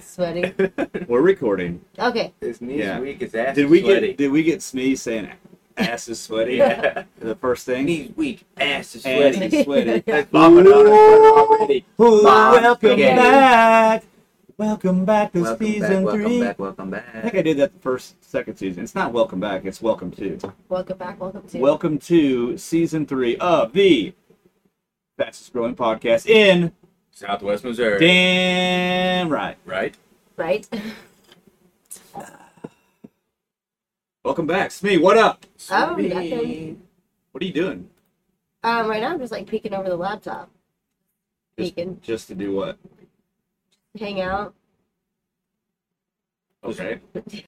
sweaty. We're recording. Okay. His knees Yeah. weak, his ass Did is we sweaty. get Smee saying ass is sweaty? Yeah. The first thing. Knees weak, ass is Ass sweaty. is sweaty. That's bombing on us already. Ooh, Bomb welcome spaghetti. back. Welcome back to Welcome season back, 3. welcome back. I think I did that the second season. It's not welcome back. It's welcome to. Welcome back. Welcome to. Welcome to season 3 of the fastest growing podcast in Southwest Missouri. damn right. Right? Right. Welcome back, Smee. What up? Oh, nothing. What are you doing? Right now I'm just like peeking over the laptop. Peeking. Just to do what? Hang out. Okay.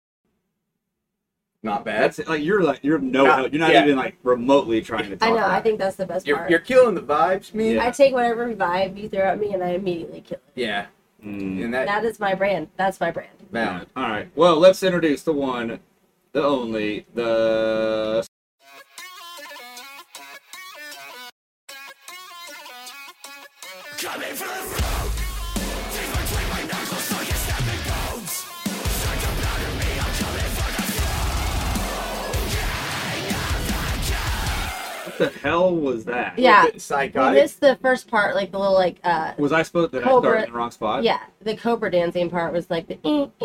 Not bad. That's you're not Yeah. even like remotely trying to talk. I know. about I it. think that's the best part. You're killing the vibes, me. Yeah. I take whatever vibe you throw at me and I immediately kill it. Yeah. Mm. And That is my brand. That's my brand. valid. All right. Well, let's introduce the one, the only, the. Coming from the road, teeth between my knuckles, so you snapping bones. Start to batter me, I'm coming for the What the hell was that? Yeah. Bit We psychotic. missed the first part, like the little Was I supposed to Cobra- start in the wrong spot? yeah, the Cobra dancing part was like the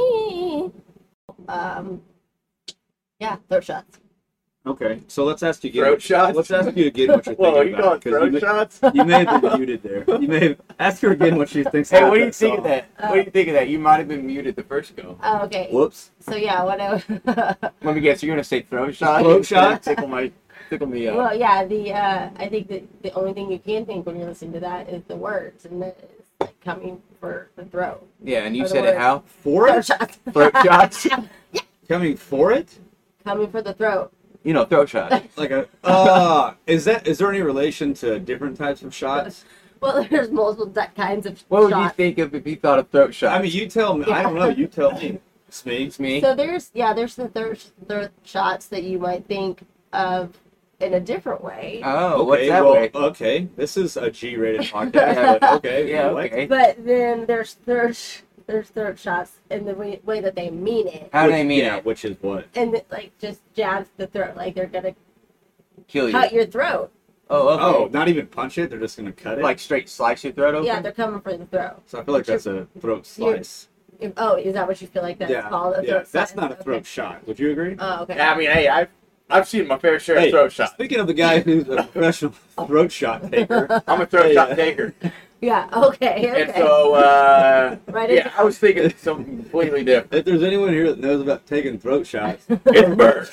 yeah, throat shots. Okay. So let's ask you again. Throat shots? Let's ask you again what you're thinking Whoa, you about. going 'cause throat shots? You may have been muted there. You may have ask her again what she thinks. Hey, about what do you think song. of that? What do you think of that? You might have been muted the first go. Oh, okay. Whoops. So yeah, what I Let me guess, you're gonna say throat shot? Throat shot? Tickle me up. well, yeah, I think that the only thing you can think when you're listening to that is the words, and it's like coming for the throat. Yeah, and you Or the said it word. how? For Throat it? shots. Throat shots? Coming for it? Coming for the throat. You know, throat shot. Like a is there any relation to different types of shots? Well, there's multiple kinds of What would you shots. think of if you thought of throat shot? I mean, you tell me. I don't know. You tell me. Smee. it's me. So there's the throat shots that you might think of in a different way. Oh, what's Okay, that well, way? okay. This is a G-rated podcast. But okay. Yeah, what? okay. But then there's throat shots in the way that they mean it, How do they mean Yeah, it? which is what? and like just jabs the throat, like they're gonna Kill you. cut your throat. Oh, okay. Oh, not even punch it. They're just gonna cut it. Like straight slice your throat open? Yeah, they're coming for the throat. So I feel like that's a throat slice. Oh, is that what you feel like that's Yeah, called? A yeah. throat That's slice? not a throat Okay. shot. Would you agree? Oh, okay. I mean, hey, I've seen my fair share Hey, of throat shots. Speaking of the guy who's a professional throat shot taker, I'm a throat Hey, shot taker. Yeah. Okay. And Okay. so, Right yeah, into- I was thinking something completely different. if there's anyone here that knows about taking throat shots, It's bird.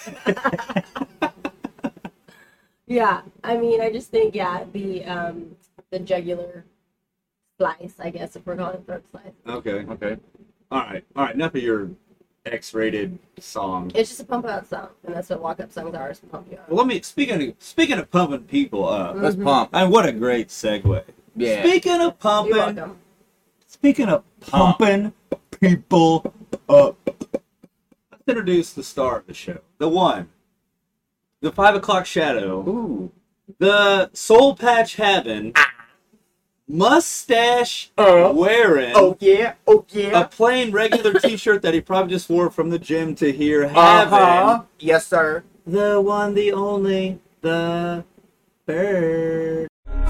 Yeah. I mean, I just think the jugular slice, I guess, if we're calling it throat slice. okay. Okay. All right. Enough of your X-rated song. It's just a pump out song, and that's what walk up songs are, is to pump you up. Well, let me speaking of pumping people up. Let's pump. And what a great segue. Yeah. Speaking of You're pumping, welcome. speaking of pumping people up, let's introduce the star of the show, the one, the 5 o'clock shadow, Ooh. the soul patch having, mustache wearing, Oh yeah. Oh a yeah. plain regular T-shirt that he probably just wore from the gym to here, having Yes, sir. the one, the only, the bird.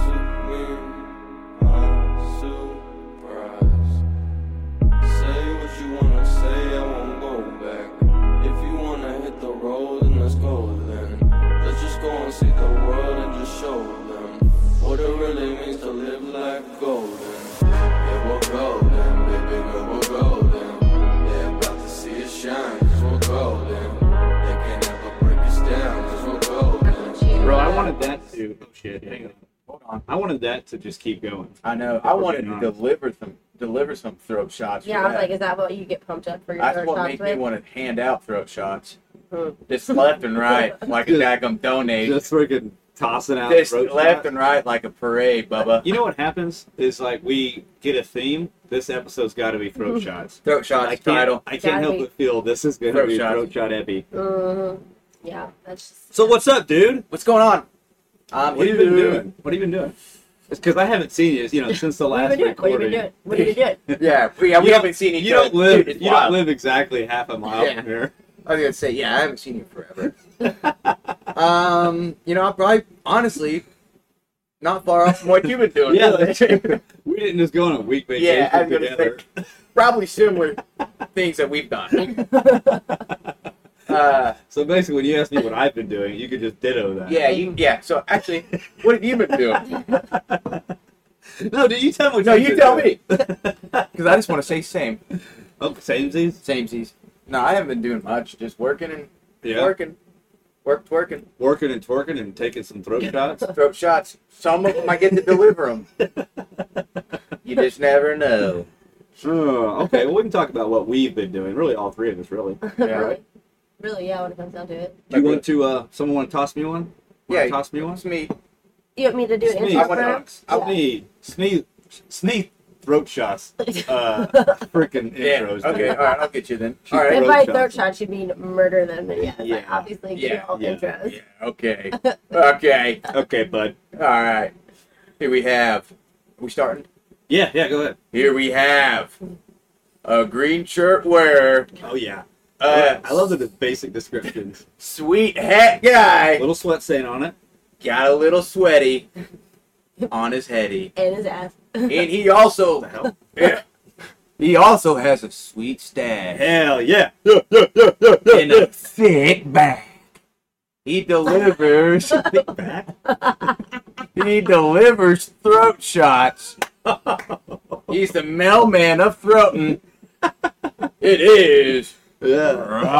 See the world and just show them what it really means to live life golden. Yeah, we're golden, baby girl, we're golden. They're about to see us shine, cause we're golden. They can't ever break us down, cause we're golden. Bro, I wanted that to. Oh shit! Hang on. Hold on. I wanted that to just keep going. I know. I wanted to deliver some throat shots. Yeah, for I was that. like, is that what you get pumped up for your That's throat what shots made me with? want to hand out throat shots. Hmm. Just left and right, like a daggum donate. Just freaking tossing out Just throat left shots. and right like a parade, Bubba. You know what happens is like we get a theme. This episode's got to be throat shots. Throat shots I title. can't Gotta help be. but feel this is going to Throat be shots. throat shot epi. Mhm. Yeah, that's just... So what's up, dude? What's going on? What have you been doing? What have you been doing? It's because I haven't seen you, since the What have last you been doing? recording. What have you been doing? Yeah, we You don't- haven't seen each You other. don't live. Dude, it's You don't wild. live exactly half a mile Yeah. from here. I was gonna say, yeah, I haven't seen you forever. I'm probably honestly not far off from what you've been doing. Yeah, really. that's true. We didn't just go on a week vacation Yeah, I was gonna together. Probably similar things that we've done. So basically, when you ask me what I've been doing, you could just ditto that. Yeah. So actually, what have you been doing? No, dude, you tell me what No, you've you been tell doing. me. Because I just want to say same. Oh, samesies? Samesies. No, I haven't been doing much. Just working and Yeah. working. Working. Working and twerking and taking some throat shots. Throat shots. Some of them I get to deliver them. You just never know. Oh, okay. Well, we can talk about what we've been doing. Really, all three of us, really. Really? Really, yeah, when it comes down to it. Do you want to, someone want to toss me one? Yeah, Toss me one? It's me. You want me to do an Sneeze. intro I wanna- for him? Sneeze throat shots. Freaking Yeah. intros. Okay. All right. I'll get you then. Shoot All If right. throat by shots. throat shots you mean murder them, then yes, Yeah. I obviously Yeah, do all yeah, intros. Yeah. Okay. Okay. Okay, bud. All right. Here we have. Are we starting? Yeah, go ahead. Here we have a green shirt wearer, Oh, yeah. Uh, I love the basic descriptions. sweet hat guy, Little sweat stain on it. got a little sweaty on his heady, And his ass. and he also What the hell? yeah, he also has a sweet stash Hell yeah. in a thick bag. He delivers. Thick back. He delivers throat shots. He's the mailman of throatin'. It is Yeah.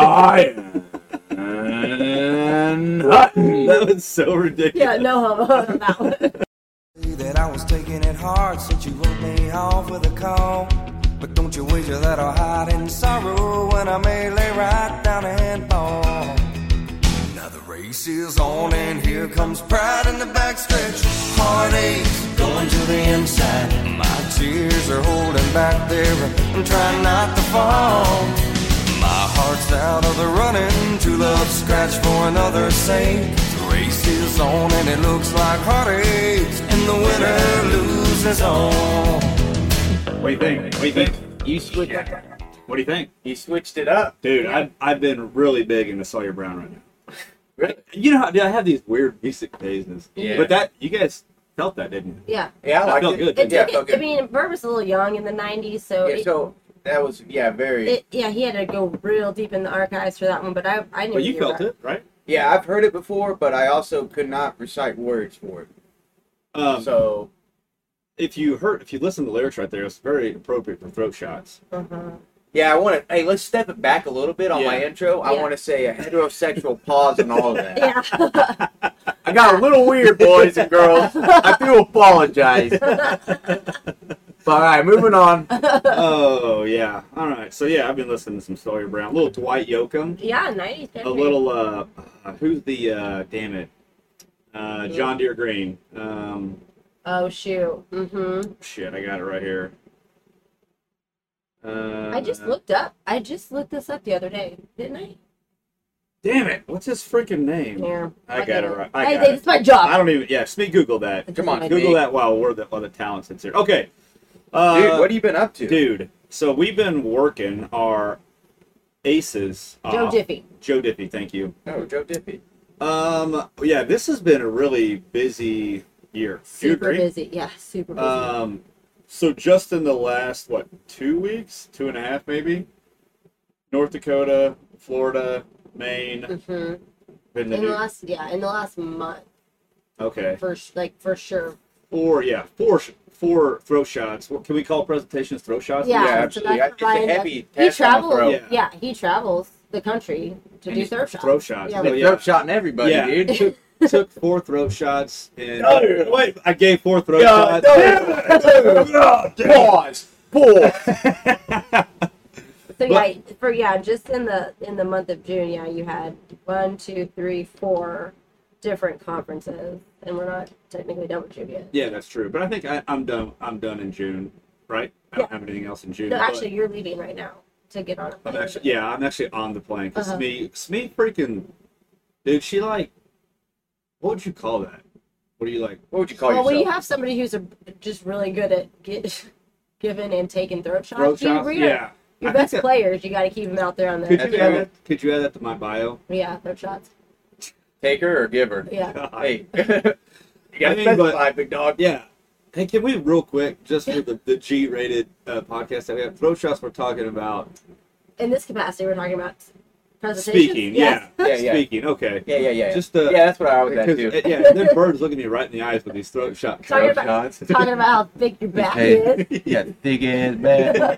Ryan Hutton. That was so ridiculous. Yeah, no homo on that one. That I was taking it hard since you wrote me off with a call. But don't you wager that I'll hide in sorrow when I may lay right down and fall. Now the race is on and here comes pride in the backstretch. Heartaches going to the inside. My tears are holding back there. I'm trying not to fall. My heart's out of the running, true love scratch for another's sake. The race is on and it looks like heartaches, and the winner loses all. What do you think? What do you think? You switched. What do you think? You switched it up. Dude, I've been really big into Sawyer Brown right now. Really? You know how I have these weird music phases. Yeah. But that, you guys felt that, didn't you? Yeah. Yeah, I like felt it. good. It Yeah, took felt it, I good. mean, Bert was a little young in the 90s, so, Yeah, so that was very. he had to go real deep in the archives for that one, but I knew But you he felt was it, right? Yeah, I've heard it before, but I also could not recite words for it. So if you listen to the lyrics right there, it's very appropriate for throat shots. yeah, I want to. Hey, let's step it back a little bit on my Yeah. intro. I Yeah. want to say a heterosexual pause and all of that. Yeah. I got a little weird, boys and girls. I do apologize. But all right, moving on. Oh yeah. All right. So yeah, I've been listening to some Sawyer Brown, a little Dwight Yoakam, Yeah, 90s. a little who's the damn it, John Deere Green. Oh, shoot. Shit, I got it right here. I just looked this up the other day, didn't I? Damn it! What's his freaking name? Yeah. I got it right. I Hey, got it's my job. I don't even. Yeah, Smee, Google that. It's Come on, my Google Google that while the talent sits here. Okay. Dude, what have you been up to? Dude, so we've been working our aces. Joe off. Diffie. Joe Diffie, thank you. Oh, Joe Diffie. Yeah, this has been a really busy year. Do you Super agree? busy. Yeah, super busy. So just in the last 2 weeks, 2.5 maybe, North Dakota, Florida, Maine, been the in the new- last month, okay, for sure. four throat shots. What can we call presentations throat shots? Yeah, Yeah, so absolutely. that's It's a Ryan heavy does. test on the throat. Yeah, he travels the country to And do he's throat shots. throat shots. Yeah, So, They're yeah. throat shotting everybody, Yeah. dude. Took 4 throat shots and Oh. wait, I gave 4 throat Yeah, shots. Pause. Pause. So just in the month of June, you had 1, 2, 3, 4 different conferences, and we're not technically done with June yet. Yeah, that's true. But I think I'm done. I'm done in June, right? I don't have anything else in June. No, but actually, you're leaving right now to get on a plane. I'm actually on the plane because Uh-huh. Smee freaking, dude, she what would you call that? What do you like? What would you call Well, when you yourself? have somebody who's just really good at giving and taking throat shots, Throat shots? your Yeah. I think best that- players, you got to keep them out there on the. Could That's you, add true. that, could you add that to my bio? Yeah, throat shots. Taker or giver? Yeah. Hey, you gotta I mean, but- specify, big dog. Yeah. Hey, can we real quick, just for the G-rated podcast that we have, throat shots we're talking about In this capacity, we're talking about presentations. speaking. Yes. Yeah, yeah. Speaking. Okay. Yeah. Just Yeah, that's what I was at because too. yeah, and then Bird's looking me right in the eyes with these throat shots. Talking about talking about how thick your back is. Yeah, thick ass man.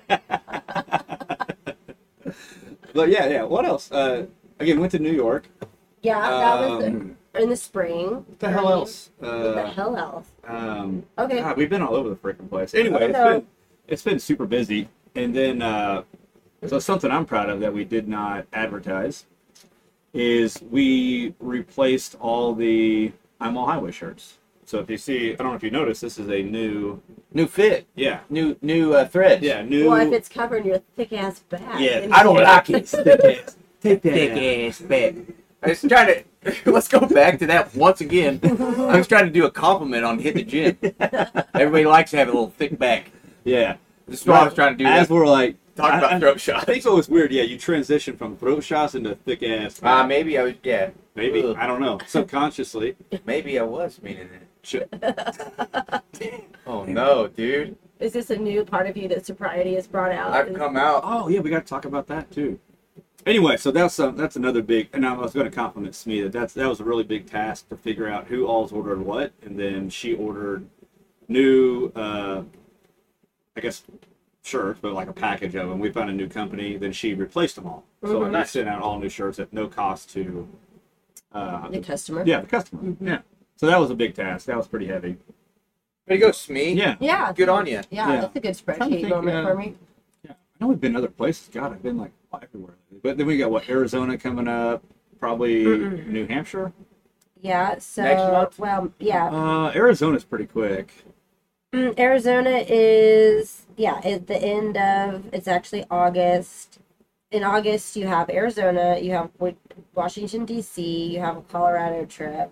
But yeah. What else? Again, went to New York. Yeah, that was Um, in the spring. What the hell else? What the hell else? Okay. God, we've been all over the freaking place. Anyway, So- it's been super busy. And then, so something I'm proud of that we did not advertise is we replaced all the I'm All Highway shirts. So if you see, I don't know if you noticed, this is a new, New fit, yeah, new threads. yeah, new. Well, if it's covering your thick ass back. Yeah, then I don't you like can't- it. thick ass. Take that. Thick out. ass man. I was trying to. Let's go back to that once again. I was trying to do a compliment on hitting the gym. Everybody likes to have a little thick back. Yeah. This is what I was trying to do. As we're like, Talk about throat shots. I think so. It's weird. Yeah, you transition from throat shots into thick ass. Maybe I was. Yeah. Maybe Ugh. I don't know. Subconsciously. Maybe I was meaning it. Should- Oh no, dude! Is this a new part of you that sobriety has brought out? I've come out. Oh yeah, we got to talk about that too. Anyway, so that's another big. And I was going to compliment Smee that was a really big task to figure out who all's ordered what, and then she ordered new, I guess, shirts, but like a package of them. We found a new company, then she replaced them all. So we sent out all new shirts at no cost to the customer. yeah, the customer. Yeah. So that was a big task. That was pretty heavy. Way to go, Smee. Yeah. Yeah. Good on you. Yeah, Yeah. that's a good Trying to spreadsheet think, moment for me. Yeah. I know we've been other places. God, I've been like everywhere. But then we got what, Arizona coming up, probably New Hampshire. Yeah. So Next month? well, yeah. Arizona's pretty quick. Arizona is at the end of it's actually August. In August, you have Arizona, you have Washington D.C., you have a Colorado trip,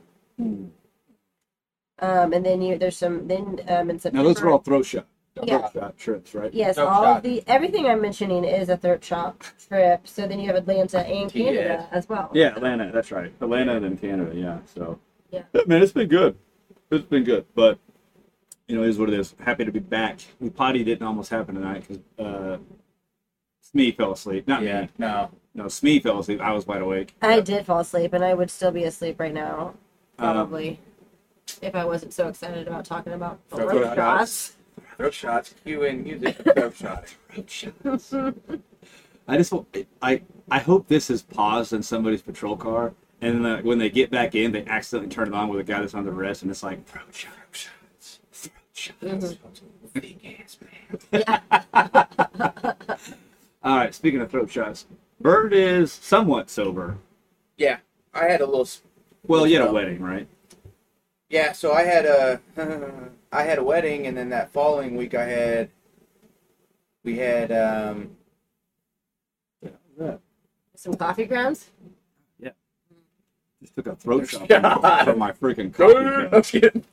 and then there's some in September. Now those are all throat shot Yeah. trips, right? Yes, Throat all shot. of everything I'm mentioning is a throat shot trip. So then you have Atlanta and Canada as well. Yeah, Atlanta. That's right. Atlanta and then Canada. Yeah. So. Yeah. Man, it's been good. It's been good, but you know, it is what it is. Happy to be back. The potty didn't almost happen tonight because Smee fell asleep. Not Yeah. me. No. No, Smee fell asleep. I was wide awake. I did fall asleep, and I would still be asleep right now, probably, if I wasn't so excited about talking about Throat throat shots. shots. Throat shots. Cue in music. Throat shots. I just I hope this is paused in somebody's patrol car, and when they get back in, they accidentally turn it on with a guy that's on the rest, and it's like throat shots, throat shots. Big ass man. All right, speaking of throat shots, Bird is somewhat sober. Yeah. I had a little. Well, you had a wedding, right? Yeah. So I had a wedding, and then that following week we had Some coffee grounds. Just took a throat shot God. from my freaking I'm coffee kidding.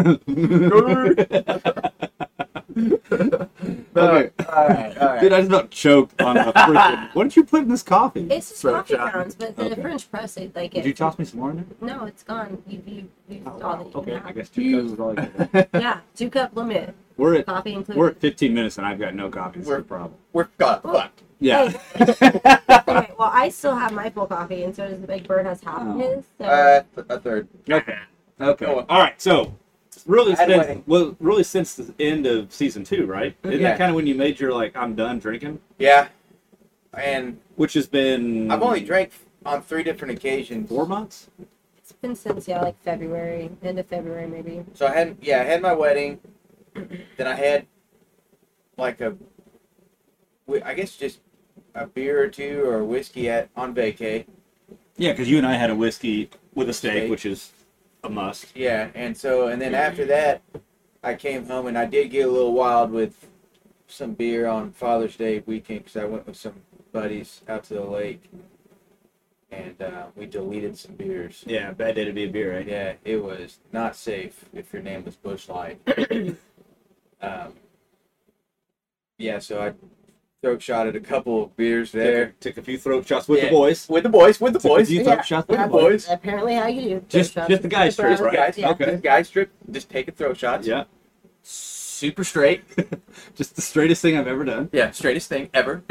Okay. All right. Dude, I just about choked on the freaking. What did you put in this coffee? It's just Throat coffee shot. grounds, but the Okay. French press, they like Did it. you toss me some more in there? No, it's gone. You all that you Okay, can I have. guess 2 cups is all I get. Yeah, 2-cup limit, We're at coffee included. we're at 15 minutes and I've got no coffee. That's the problem. We're fucked. Yeah. Okay, well, I still have my full coffee, and so does Big Bird has half of his. So. A third. Okay. Okay. Go on. All right. So, really, I had a since, wedding. well, really since the end of season 2, right? Isn't Yeah. that kind of when you made your like, I'm done drinking? Yeah. And Which has been. I've only drank on 3 different occasions. 4 months. It's been since like February, end of February maybe. So I had my wedding. Then I had like I guess just a beer or two or whiskey on vacay. Yeah, because you and I had a whiskey with a steak, Steak. which is a must. Yeah, and then after that, I came home and I did get a little wild with some beer on Father's Day weekend because I went with some buddies out to the lake. and we deleted some beers. Yeah, bad day to be a beer, right? Yeah, it was not safe if your name was Bush Light. Yeah, so I throat shotted a couple of beers there. Took a few throat shots with Yeah, the boys. With the boys, with the Took a boys. few Yeah. throat shots with the That's boys. apparently how you do. Just throat the shots. guys strip, Just right? guys, Yeah. Okay. just guys strip, just taking throat shots. Yeah. Super straight. Just the straightest thing I've ever done. Yeah, straightest thing ever.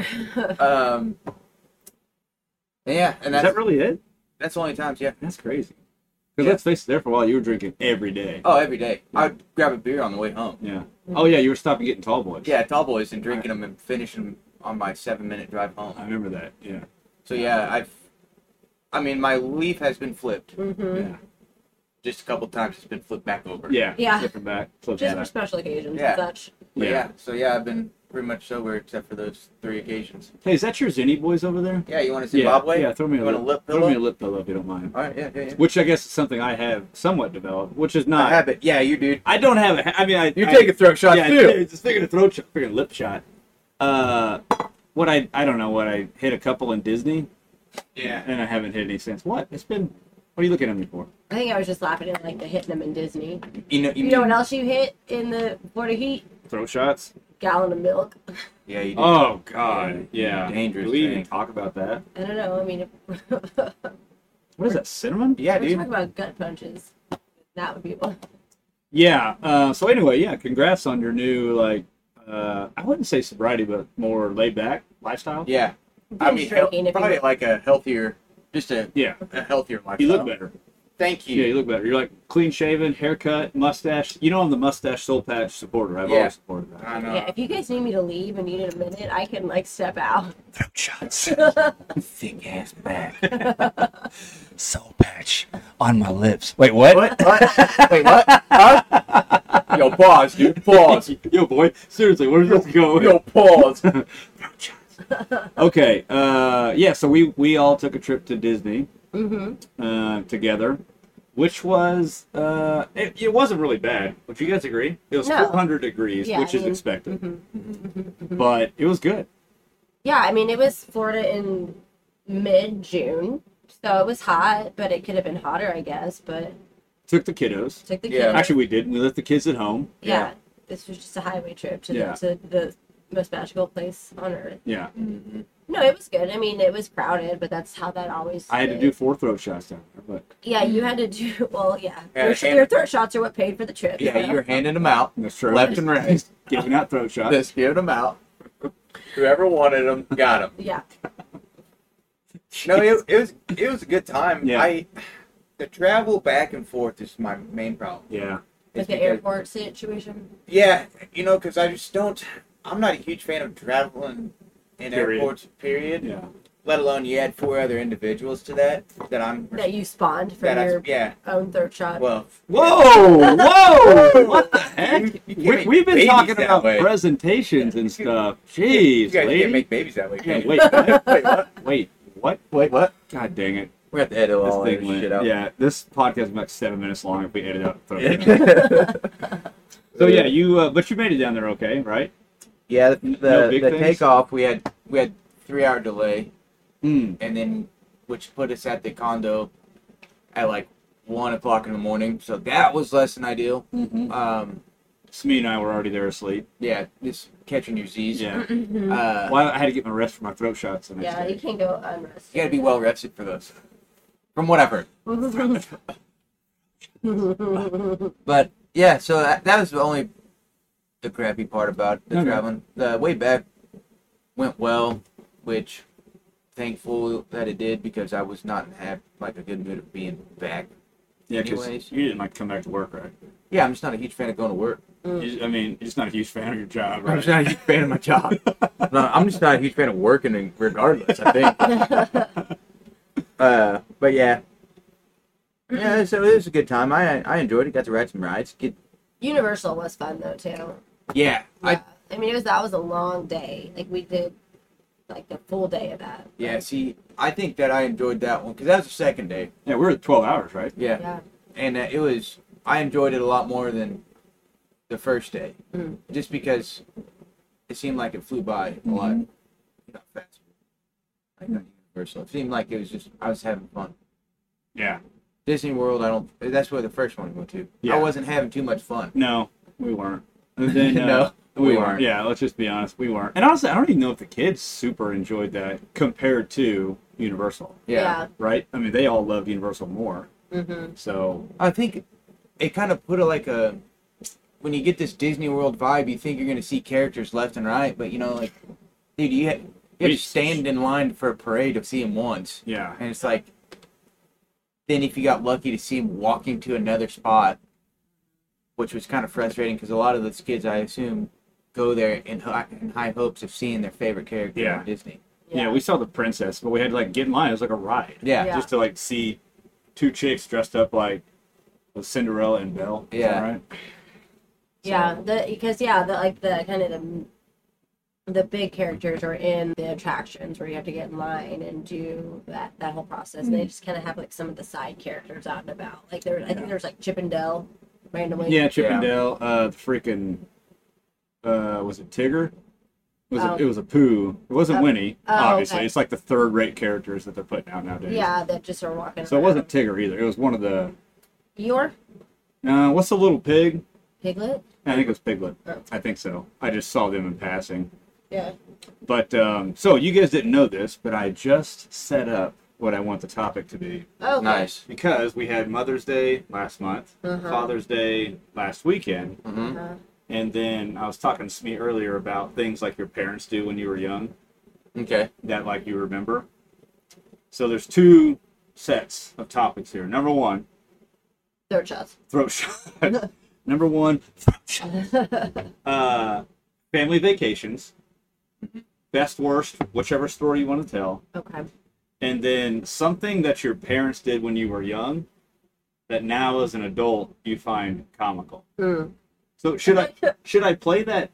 Yeah, and Is that's that really it? that's the only times. Yeah. That's crazy. Because Yeah. let's face it, there for a while you were drinking every day. Oh, every day. I'd grab a beer on the way home. Yeah. Oh yeah, you were stopping getting tall boys. Yeah, tall boys and drinking them and finishing them on my 7-minute drive home. I remember that. Yeah. So yeah, I mean, my leaf has been flipped. Mm-hmm. Yeah. Just a couple times it's been flipped back over. Yeah. Yeah. Flipping back. Flipping Just for back. special occasions Yeah. and such. But Yeah. yeah. So yeah, I've been pretty much sober except for those 3 occasions. Hey, is that your Zinni boys over there? Yeah, you want to Yeah. Zimbabwe? Yeah. Throw me a You want a lip throw pillow? me a lip pillow if you don't mind. All right, yeah. Which I guess is something I have somewhat developed, which is I not. have it. Yeah, you do. I don't have a. I mean, You're I, taking throat shots yeah, too. just figuring a throat shot, figuring lip shot. What I don't know what I hit a couple in Disney, Yeah. and I haven't hit any since. What? It's been. What are you looking at me for? I think I was just laughing at like the hitting them in Disney. You know. You know what else you hit in the Florida heat? Throat shots? Gallon of milk. Yeah, you do. Oh God, yeah. Dangerous Do we even thing. talk about that? I don't know. I mean, What is that? Cinnamon? Yeah, we're dude. talking about gut punches. That would be one. Yeah. So anyway, yeah. Congrats on your new I wouldn't say sobriety, but more laid back lifestyle. Yeah. I mean, Drinking, if you probably will. like a healthier, just Yeah. a healthier lifestyle. You look better. Thank you. Yeah, you look better. You're like clean shaven, haircut, mustache. You know I'm the mustache soul patch supporter. I've Yeah. always supported that. I know. Yeah, if you guys need me to leave and need a minute, I can like step out. Throat shots. Thick ass back. Soul patch on my lips. Wait, what? What? Wait, what? Huh? Yo, pause, dude. Pause. Yo, boy, seriously, where's this going? Yo, pause. Okay, yeah, so we all took a trip to Disney together, which was it wasn't really bad. Would you guys agree? It was No. 400 degrees, Yeah, which I is mean, expected, but it was good. Yeah, I mean, it was Florida in mid-June, so it was hot, but it could have been hotter, I guess. But Took the kiddos. took the Yeah. kids. Actually, we didn't. We left the kids at home. Yeah, this was just a highway trip to, Yeah. the most magical place on earth. Yeah, No, it was good. I mean, it was crowded, but that's how that always. I had to is. do 4 throat shots down there, but Yeah, you had to do. Well, yeah. Yeah, Your, and- your throat shots are what paid for the trip. Yeah, you were handing them out, that's true. left and right. Giving out throat shots. Just giving them out. Whoever wanted them, got them. Yeah. No, it was a good time. Yeah. The travel back and forth is my main problem. Yeah, Like It's the because- airport situation. Yeah, because I just don't. I'm not a huge fan of traveling in Period. airports. Period. yeah. Let alone you add 4 other individuals to that I'm. That you spawned from that your yeah. own throat shot. Well. Whoa, whoa! What the heck? You can't make We've been babies talking that about way. presentations and stuff. Jeez, You guys lady. can't make babies that way. Yeah, Can you? wait, what? Wait, what? Wait, what? Wait, what? God dang it! We have to edit This all thing this went. shit out. Yeah, this podcast is about 7 minutes long if we edit out. The throat. Yeah. So yeah, but you made it down there okay, right? Yeah, No big the things? takeoff we had 3-hour delay, Hmm. and then which put us at the condo at like 1 o'clock in the morning. So that was less than ideal. Smee and I were already there asleep. Yeah, just catching your Z's. Yeah. Uh, Well, I had to get my rest for my throat shots the next Yeah, day. you can't go unrested. you gotta be well rested for those. From what I've heard. But yeah, so that was the crappy part about the Okay. traveling. The way back went well, which thankful that it did because I was not in like a good mood of being back. Yeah, because Anyways. you didn't like come back to work, right? Yeah, I'm just not a huge fan of going to work. I mean, you're just not a huge fan of your job, I'm right? just not a huge fan of my job. No, I'm just not a huge fan of working regardless, I think. But yeah. Yeah, so it was a good time. I enjoyed it. Got to ride some rides. Universal was fun though too. Yeah. I mean, that was a long day. Like we did, like the full day of that. Yeah, see, I think that I enjoyed that one because that was the second day. Yeah, we're at 12 hours, right? Yeah. Yeah. And I enjoyed it a lot more than the first day. Mm. Just because it seemed like it flew by a lot. Not fast. I got Universal. It seemed like I was having fun. Yeah. Disney World, that's where the first one went to. Yeah. I wasn't having too much fun. No, we weren't. And then, No, we weren't. Yeah, let's just be honest, we weren't. And honestly, I don't even know if the kids super enjoyed that compared to Universal, Yeah. right? I mean, they all love Universal more. Mm-hmm. So, I think it kind of put when you get this Disney World vibe, you think you're going to see characters left and right, but dude, you have to stand in line for a parade to see them once. yeah. And it's like, then if you got lucky to see him walking to another spot, which was kind of frustrating because a lot of those kids, I assume, go there in high hopes of seeing their favorite character Yeah. in Disney. Yeah, we saw the princess, but we had to get in line. It was like a ride. Yeah. Yeah. Just to see two chicks dressed up like Cinderella and Belle. Is that Yeah. right? Yeah, the kind of the big characters are in the attractions where you have to get in line and do that whole process. And they just kind of have some of the side characters out and about. I think there's Chip and Dale randomly. Yeah, Chip Yeah. and Dale. The freaking was it Tigger? Oh. It was a Pooh. It wasn't Winnie, Oh, obviously. okay. It's like the third-rate characters that they're putting out nowadays. Yeah, that just are walking. So it around. wasn't Tigger either. It was one of the. Eeyore? What's the little pig? Piglet? I think it was Piglet. Oh. I think so. I just saw them in passing. Yeah. But so you guys didn't know this, but I just set up what I want the topic to be Oh, okay. Nice. because we had Mother's Day last month, Uh-huh. Father's Day last weekend, Mm-hmm. Uh, and then I was talking to Smee earlier about things like your parents do when you were young Okay. that you remember. So there's two sets of topics here. Number one, throat shots. throat shot. Number one, throat shot. Family vacations. Best, worst, whichever story you want to tell. Okay. And then something that your parents did when you were young that now as an adult you find comical. Mm. So should I play that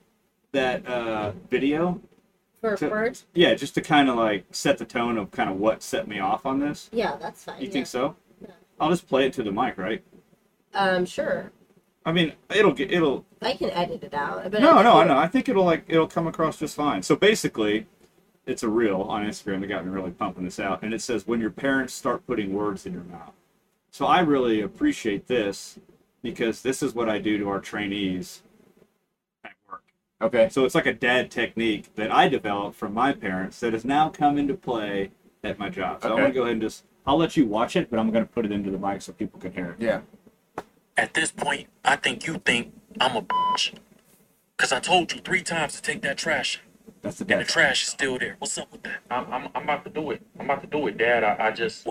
video? For So- birds? Yeah, just to kind of set the tone of kind of what set me off on this. Yeah, that's fine. You yeah. think so? Yeah. I'll just play it to the mic, right? Sure. I mean, it'll. I can edit it out. But No, I know. I think it'll come across just fine. So basically, it's a reel on Instagram that got me really pumping this out, and it says when your parents start putting words in your mouth. So I really appreciate this because this is what I do to our trainees at work. Okay. So it's like a dad technique that I developed from my parents that has now come into play at my job. So Okay. I'm gonna go ahead and I'll let you watch it, but I'm gonna put it into the mic so people can hear it. Yeah. At this point, I think you think I'm a bitch. Cause I told you 3 times to take that trash, That's the and the dad. trash is still there. What's up with that? I'm about to do it. I'm about to do it, Dad. I just.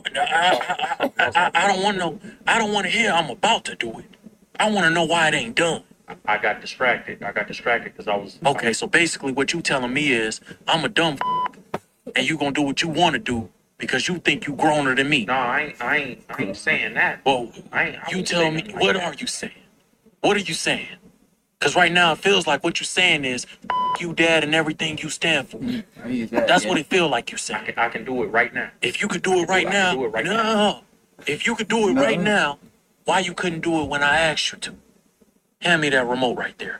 I don't want no. I don't want to hear I'm about to do it. I want to know why it ain't done. I got distracted. Because I was. Okay, so basically what you telling me is I'm a dumb and you gonna do what you want to do because you think you growner than me. No, I ain't saying that. Well, I you ain't tell saying me, it like what that. are you saying? What are you saying? Because right now it feels like what you're saying is you, Dad, and everything you stand for. I use that. That's yeah. what it feel like you're saying. I can do it right now. If you could do it right I now, can do it right no. If you could do it No. right now, why you couldn't do it when I asked you to? Hand me that remote right there.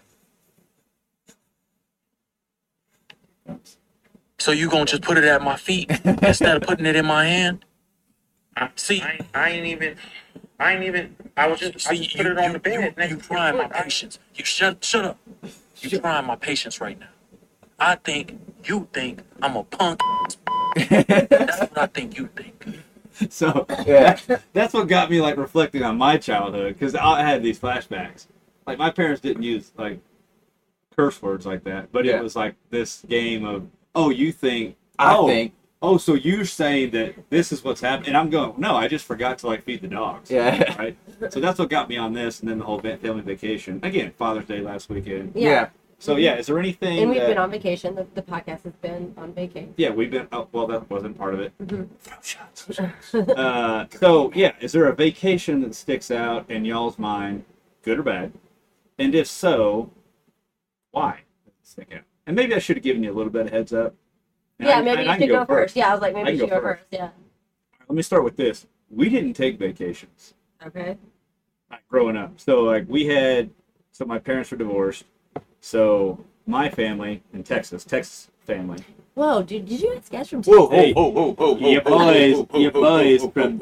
So you gonna just put it at my feet instead of putting it in my hand? See, I ain't even. I was just. I just put it on the bed. You trying my patience. You shut up. You trying my patience right now. You think I'm a punk. That's what I think you think. So Yeah. that's what got me reflecting on my childhood because I had these flashbacks. My parents didn't use curse words like that, but Yeah. it was this game of you think I think. oh, so you're saying that this is what's happening, and I'm going no, I just forgot to feed the dogs. Yeah. Right. So that's what got me on this, and then the whole family vacation again, Father's Day last weekend. Yeah. So yeah, is there anything? And we've that- been on vacation. The podcast has been on vacation. Yeah, we've been. Oh, well, that wasn't part of it. Mhm. Throw shots. So yeah, is there a vacation that sticks out in y'all's mind, good or bad? And if so, why does it stick out? And maybe I should have given you a little bit of heads up. And Yeah, I- maybe and you I should can go first. Yeah, I was like, I maybe can you should go go first. first. Yeah. Let me start with this. We didn't take vacations Okay. growing up. So my parents were divorced. So my family in Texas family, Whoa, dude, did you ask guys from Whoa, Texas? Hey, your boys from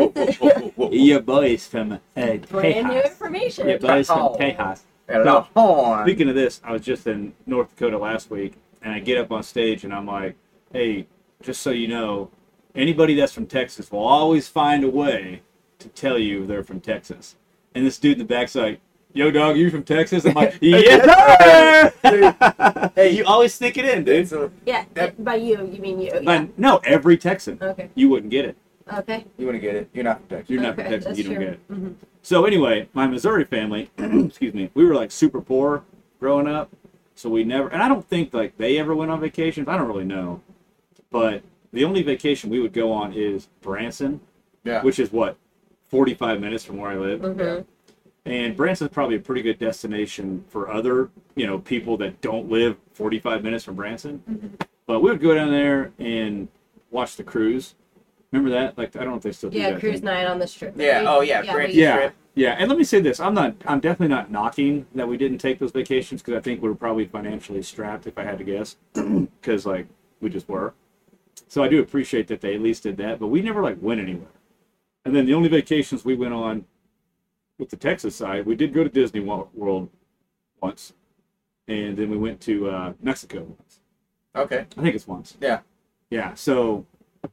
your boys from Brand new Tejas. information. Your boys from Oh. Tejas. Hello. Speaking of this, I was just in North Dakota last week, and I get up on stage and I'm like, "Hey, just so you know, anybody that's from Texas will always find a way to tell you they're from Texas." And this dude in the back's like, "Yo, dog, you from Texas?" I'm like, "Yes, sir!" Hey, You always sneak it in, dude. So, Yeah, by you mean you. Yeah. But no, every Texan, Okay. you wouldn't get it. Okay. you want to get it? You're not from Texas. You're not Okay, from Texas, that's you don't true. get it. Mhm. So anyway, my Missouri family, excuse me, we were like super poor growing up, so we never. And I don't think like they ever went on vacations. I don't really know, but the only vacation we would go on is Branson, Yeah. which is what 45 minutes from where I live. Mhm. And Branson's probably a pretty good destination for other, people that don't live 45 minutes from Branson. But we would go down there and watch the cruise. Remember that? Like, I don't know if they still do Yeah, that. cruise thing. night on the strip. Yeah. We- Oh, yeah. we- Branson Yeah, Strip. yeah. And let me say this: I'm definitely not knocking that we didn't take those vacations because I think we were probably financially strapped, if I had to guess, because like we just were. So I do appreciate that they at least did that, but we never like went anywhere. And then the only vacations we went on with the Texas side, we did go to Disney World once, and then we went to Mexico once. Okay. I think it's once. Yeah. Yeah. So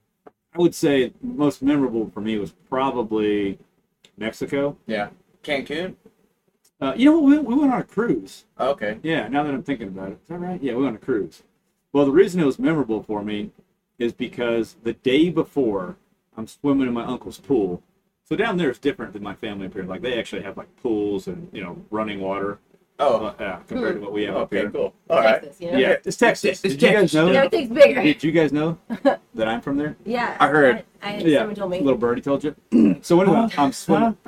I would say most memorable for me was probably Mexico. Yeah. Cancun. You know what? We went on a cruise. Okay. Yeah, now that I'm thinking about it. Is that right? Yeah, we went on a cruise. Well, the reason it was memorable for me is because the day before, I'm swimming in my uncle's pool. So down there is different than my family up here. Like, they actually have, like, pools and, running water. Oh. Yeah, compared to what we have up Okay. here. Cool. All right. Texas, you know? Yeah, it's Texas. It's Did you guys Texas. know? Everything's bigger. Did you guys know that I'm from there? Yeah. I heard. Yeah, Someone told me. little birdie told you. So anyway, I'm swimming.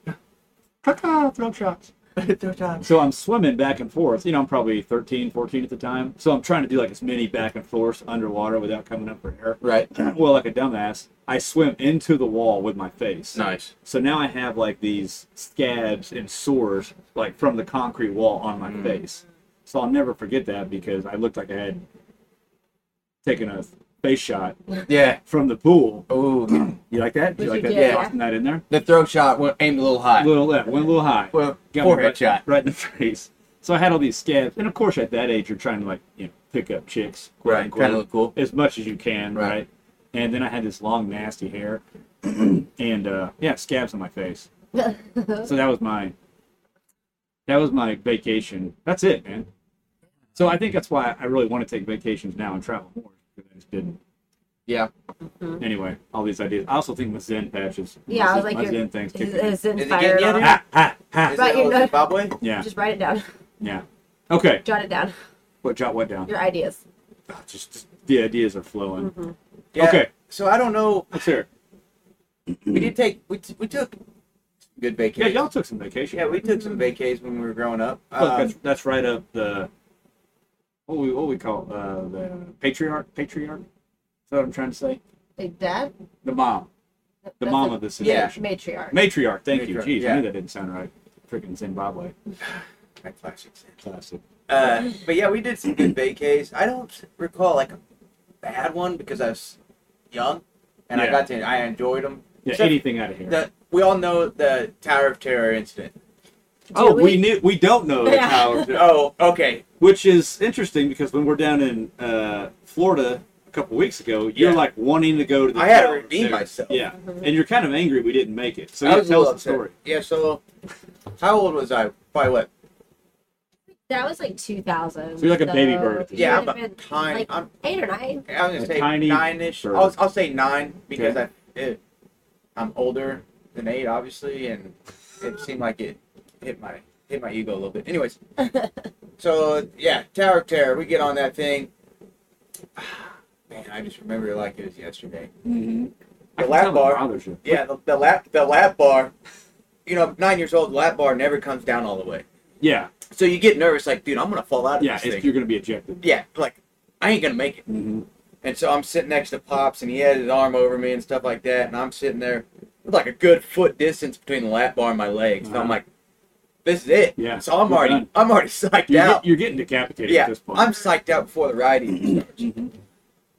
Throat shots. So I'm swimming back and forth. I'm probably 13, 14 at the time. So I'm trying to do like as many back and forths underwater without coming up for air. Right. Well, like a dumbass, I swim into the wall with my face. Nice. So now I have like these scabs and sores like from the concrete wall on my face. So I'll never forget that because I looked like I had taken a face shot Yeah. from the pool. Ooh. You like that? Do you Which like you that? did, yeah. Tossing that in there? The throat shot went aimed a little high. Went a little high. Well, Got me forehead right, shot. right in the face. So I had all these scabs, and of course at that age you're trying to pick up chicks, quote Right. unquote, Trying to look cool. as much as you can, Right. right? And then I had this long nasty hair, and scabs on my face. So that was my vacation. That's it, man. So I think that's why I really want to take vacations now and travel more because I just didn't. Yeah. Anyway, all these ideas. I also think my Zen patches. Yeah, I was like, my you're- Zen things Is kicking in. it Is it fired getting you off? there? Ha. Is Right, it you know- Zimbabwe? Yeah, Just write it down. yeah. Okay. Jot it down. Jot what down? Your ideas. Just the ideas are flowing. Yeah. Okay. So I don't know. Let's hear it. We took good Yeah, vacations. y'all took some vacation. Yeah, we took some vacays when we were growing up. Look, that's right up the what we call the patriarch. Is that what I'm trying to say? Like dad? The mom. The That's mom a- of the Yeah. situation. Matriarch. Matriarch. Thank you. Matriarch, Jeez, yeah. I knew that didn't sound right. Freaking Zimbabwe. That classic. Classic. But yeah, we did some good vacays. I don't recall like a bad one because I was young, and Yeah. I enjoyed them. Yeah, Except anything out of here. We all know the Tower of Terror incident. Oh, Do we don't know the Yeah. Tower, Oh, okay. which is interesting because when we're down in Florida a couple weeks ago, you're Yeah. like wanting to go to the I had to Tower of redeem Terror. myself. Yeah, and you're kind of angry we didn't make it. So I yeah, was a tell little us the upset. story. Yeah. So, how old was I? Probably what? That was like 2000. So you're like a baby bird at this Yeah, you I'm would've a been, tiny. like I'm 8 or 9. I was gonna A say tiny 9-ish. bird. I'll say 9 because Okay. I'm older than 8, obviously, and it seemed like it hit my ego a little bit. Anyways, so yeah, Tower of Terror. We get on that thing. Man, I just remember it like it was yesterday. I The can lap tell it bar. bothers you. Yeah, the lap bar. 9 years old. The lap bar never comes down all the way. Yeah, So you get nervous, like, dude, I'm gonna fall out of yeah. this If thing. you're gonna be ejected. Yeah, like I ain't gonna make it. Mm-hmm. And so I'm sitting next to Pops, and he had his arm over me and stuff like that, and I'm sitting there with like a good foot distance between the lap bar and my legs. So I'm like, this is it. Yeah, So I'm you're already done. psyched You're, out. you're getting decapitated Yeah, at this point. I'm psyched out before the ride even starts.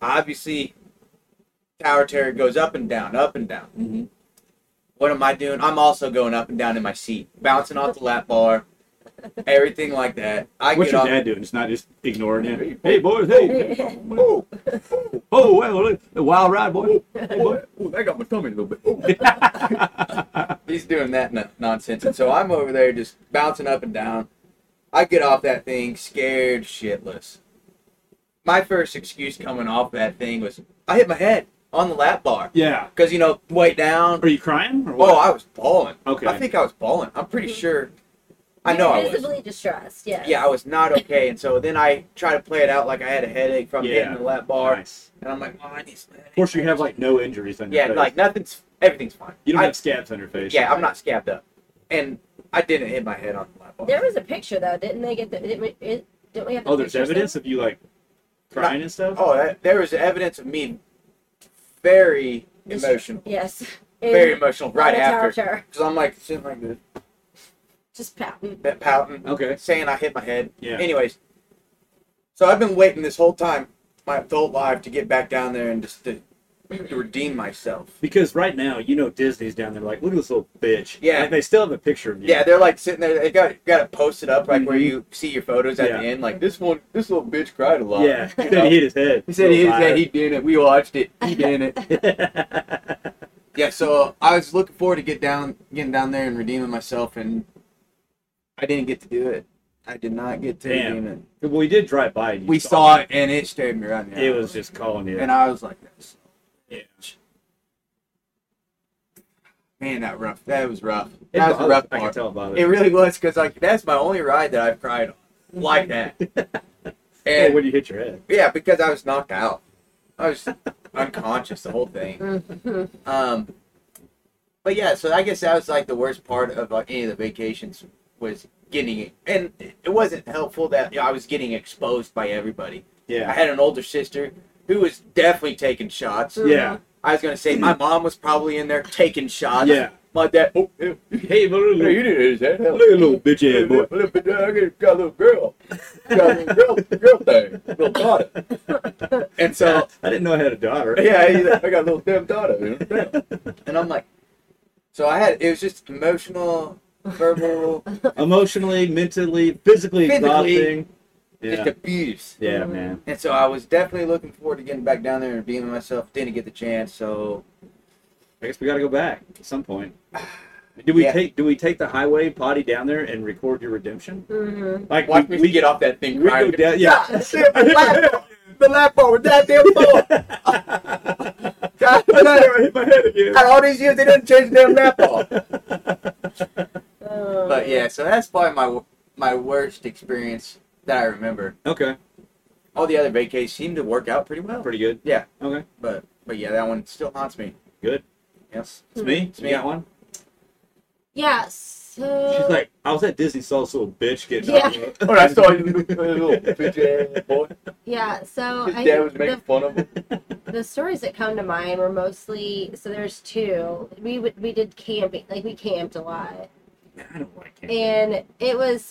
obviously, tower terror goes up and down, up and down. Mm-hmm. What am I doing? I'm also going up and down in my seat, bouncing off the lap bar, everything like that. What's get your off. dad doing? Just not just ignoring him. Hey boys, hey. Oh, Oh, well, look, a wild ride, boy. Hey, boy. oh, that got my tummy a little bit. He's doing that nonsense, and so I'm over there just bouncing up and down. I get off that thing scared shitless. My first excuse coming off that thing was I hit my head on the lap bar. Yeah. Because, weight down. Are you crying? Or what? Oh, I was bawling. Okay. I think I was bawling. I'm pretty sure. I You know were I was. visibly distressed. Yes. Yeah, I was not okay. And so then I try to play it out like I had a headache from Yeah. hitting the lap bar. Nice. And I'm like, oh, I need some headache. Of course, you have like no injuries on your Yeah, face. like everything's fine. You don't I- have scabs on your face. Yeah, I'm not scabbed up. And I didn't hit my head on the lap bar. There was a picture though, didn't they get the? Didn't we have? The Oh, there's pictures, evidence though? of you like crying and stuff. Oh, there was evidence of me very emotional. Yes. Very In- emotional right on the tower after. chair. Because I'm like sitting like this, Just pouting. pouting, Okay. saying I hit my head. Yeah. Anyways, so I've been waiting this whole time, my adult life, to get back down there and just to redeem myself. Because right now, Disney's down there like, look at this little bitch. Yeah. Like, they still have a picture of you. Yeah, they're like sitting there. They got it posted up like where Mhm. you see your photos at Yeah. the end. Like this little bitch cried a lot. Yeah. He said he hit his head. He said he hit his Little head. He did it. We watched it. He did it. fire. Yeah. So I was looking forward to getting down there and redeeming myself, and I didn't get to do it. I did not get to Damn. redeem it. Well, we did drive by. And you We saw it, and it stared me right in the It eye. was just calling you. and I was like, this. Yeah. Man, that was rough. It That was a rough I can part. tell about It it. really was, because that's my only ride that I've cried on like that. Oh, And when you hit your head. yeah, because I was knocked out. I was unconscious the whole thing. Mhm. But yeah, so I guess that was like the worst part of any of the vacations was getting it, and it wasn't helpful that I was getting exposed by everybody. I Yeah. had an older sister who was definitely taking shots. Yeah. I was gonna say my mom was probably in there taking shots. Yeah. My dad. Oh, hey, Hey, but look, you did that. look at little bitch ass boy. Got a little girl. Got a little girl thing. Little daughter. And so, I didn't know I had a daughter. yeah, he's like, I got a little damn daughter. And I'm like, so it was just emotional, verbal, Emotionally, mentally, physically Physically. exhausting. just Yeah. abuse. Yeah, man. And so I was definitely looking forward to getting back down there and being myself. Didn't get the chance, so I guess we got to go back at some point. Do we Yeah. take the highway potty down there and record your redemption? Mhm. Like watch we me get off that thing. we crying. go down. Yeah. The lap bar was that damn full. I hit my head again. Out of all these years, they didn't change the damn lap bar. Oh, But yeah, so that's probably my worst experience that I remember. Okay. All the other vacations seemed to work out pretty well. Pretty good. Yeah. Okay. But yeah, that one still haunts me. Good. Yes. It's me. It's me. You got one? Yeah. So. She's like, I was at Disney, saw this little bitch getting Yeah. knocked Oh, I saw you, little bitch ass boy. Yeah. So His I dad was think making fun of him. the stories that come to mind were mostly there's two. We did camping, like we camped a lot, I don't like camping. and it was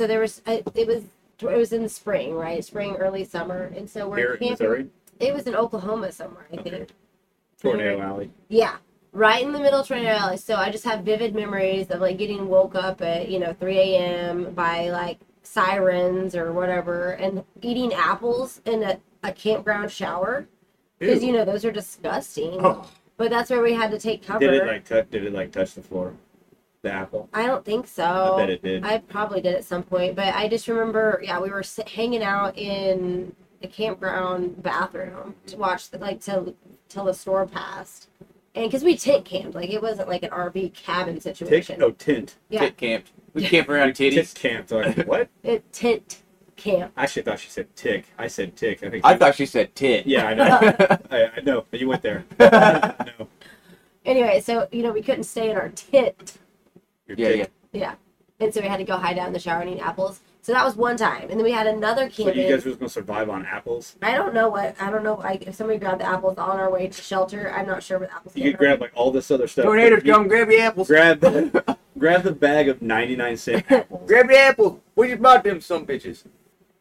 it was in the spring, right? Spring, early summer, and so we're Here in camping. Missouri, It was in Oklahoma somewhere, I Okay. think. Tornado Alley. Yeah, right in the middle of Tornado Alley. So I just have vivid memories of like getting woke up at 3 a.m. by like sirens or whatever, and eating apples in a campground shower because Ew. those are disgusting. Oh. But that's where we had to take cover. Did it like touch the floor? The apple? I don't think so. I bet it did. I probably did at some point, but I just remember, we were hanging out in the campground bathroom to watch till the storm passed, and because we tent camped, like it wasn't like an RV cabin Tick? situation. No, tint. Yeah, Tit camped. We camped around Tick titties. camped. Like, what? it tent camp. I actually thought she said tick. I said tick. I think. I thought she said tit. Yeah, I know. I know. But you went there. No. Anyway, so we couldn't stay in our tent. You're Yeah, tick. yeah. Yeah, and so we had to go hide out in the shower and eat apples. So that was one time, and then we had another So camping. you guys were just gonna survive on apples? I don't know. Like if somebody grabbed the apples on our way to shelter, I'm not sure what the apples. You could grab like all this other stuff. Tornadoes, You come grab your apples. grab the bag of 99-cent apples. Grab your apples. We just bought them some bitches.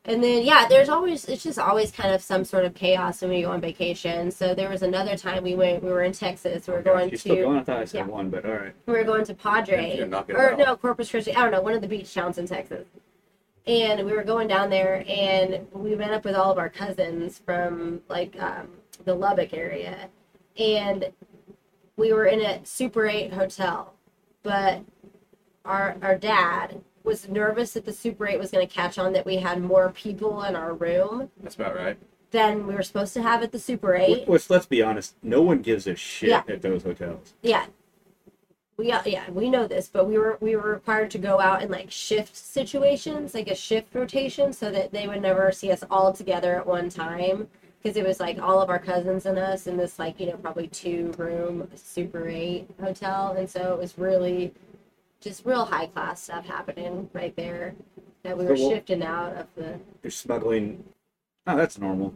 And then it's just always kind of some sort of chaos when we go on vacation. So there was another time we were in Texas. We were going You're still to going? I thought I said yeah. one, but all right. we were going to Padre You're knocking it or out. no Corpus Christi. I don't know, one of the beach towns in Texas. And we were going down there, and we met up with all of our cousins from like the Lubbock area, and we were in a Super 8 hotel, but our dad was nervous that the Super 8 was going to catch on that we had more people in our room That's about right. than we were supposed to have at the Super 8. Which, let's be honest, no one gives a shit Yeah. at those hotels. Yeah. We know this, but we were required to go out in like shift situations, like a shift rotation, so that they would never see us all together at one time. Because it was like all of our cousins and us in this like, probably 2-room Super 8 hotel. And so it was really just real high class stuff happening right there that we were Cool. shifting out of the. You're smuggling. Oh, that's normal.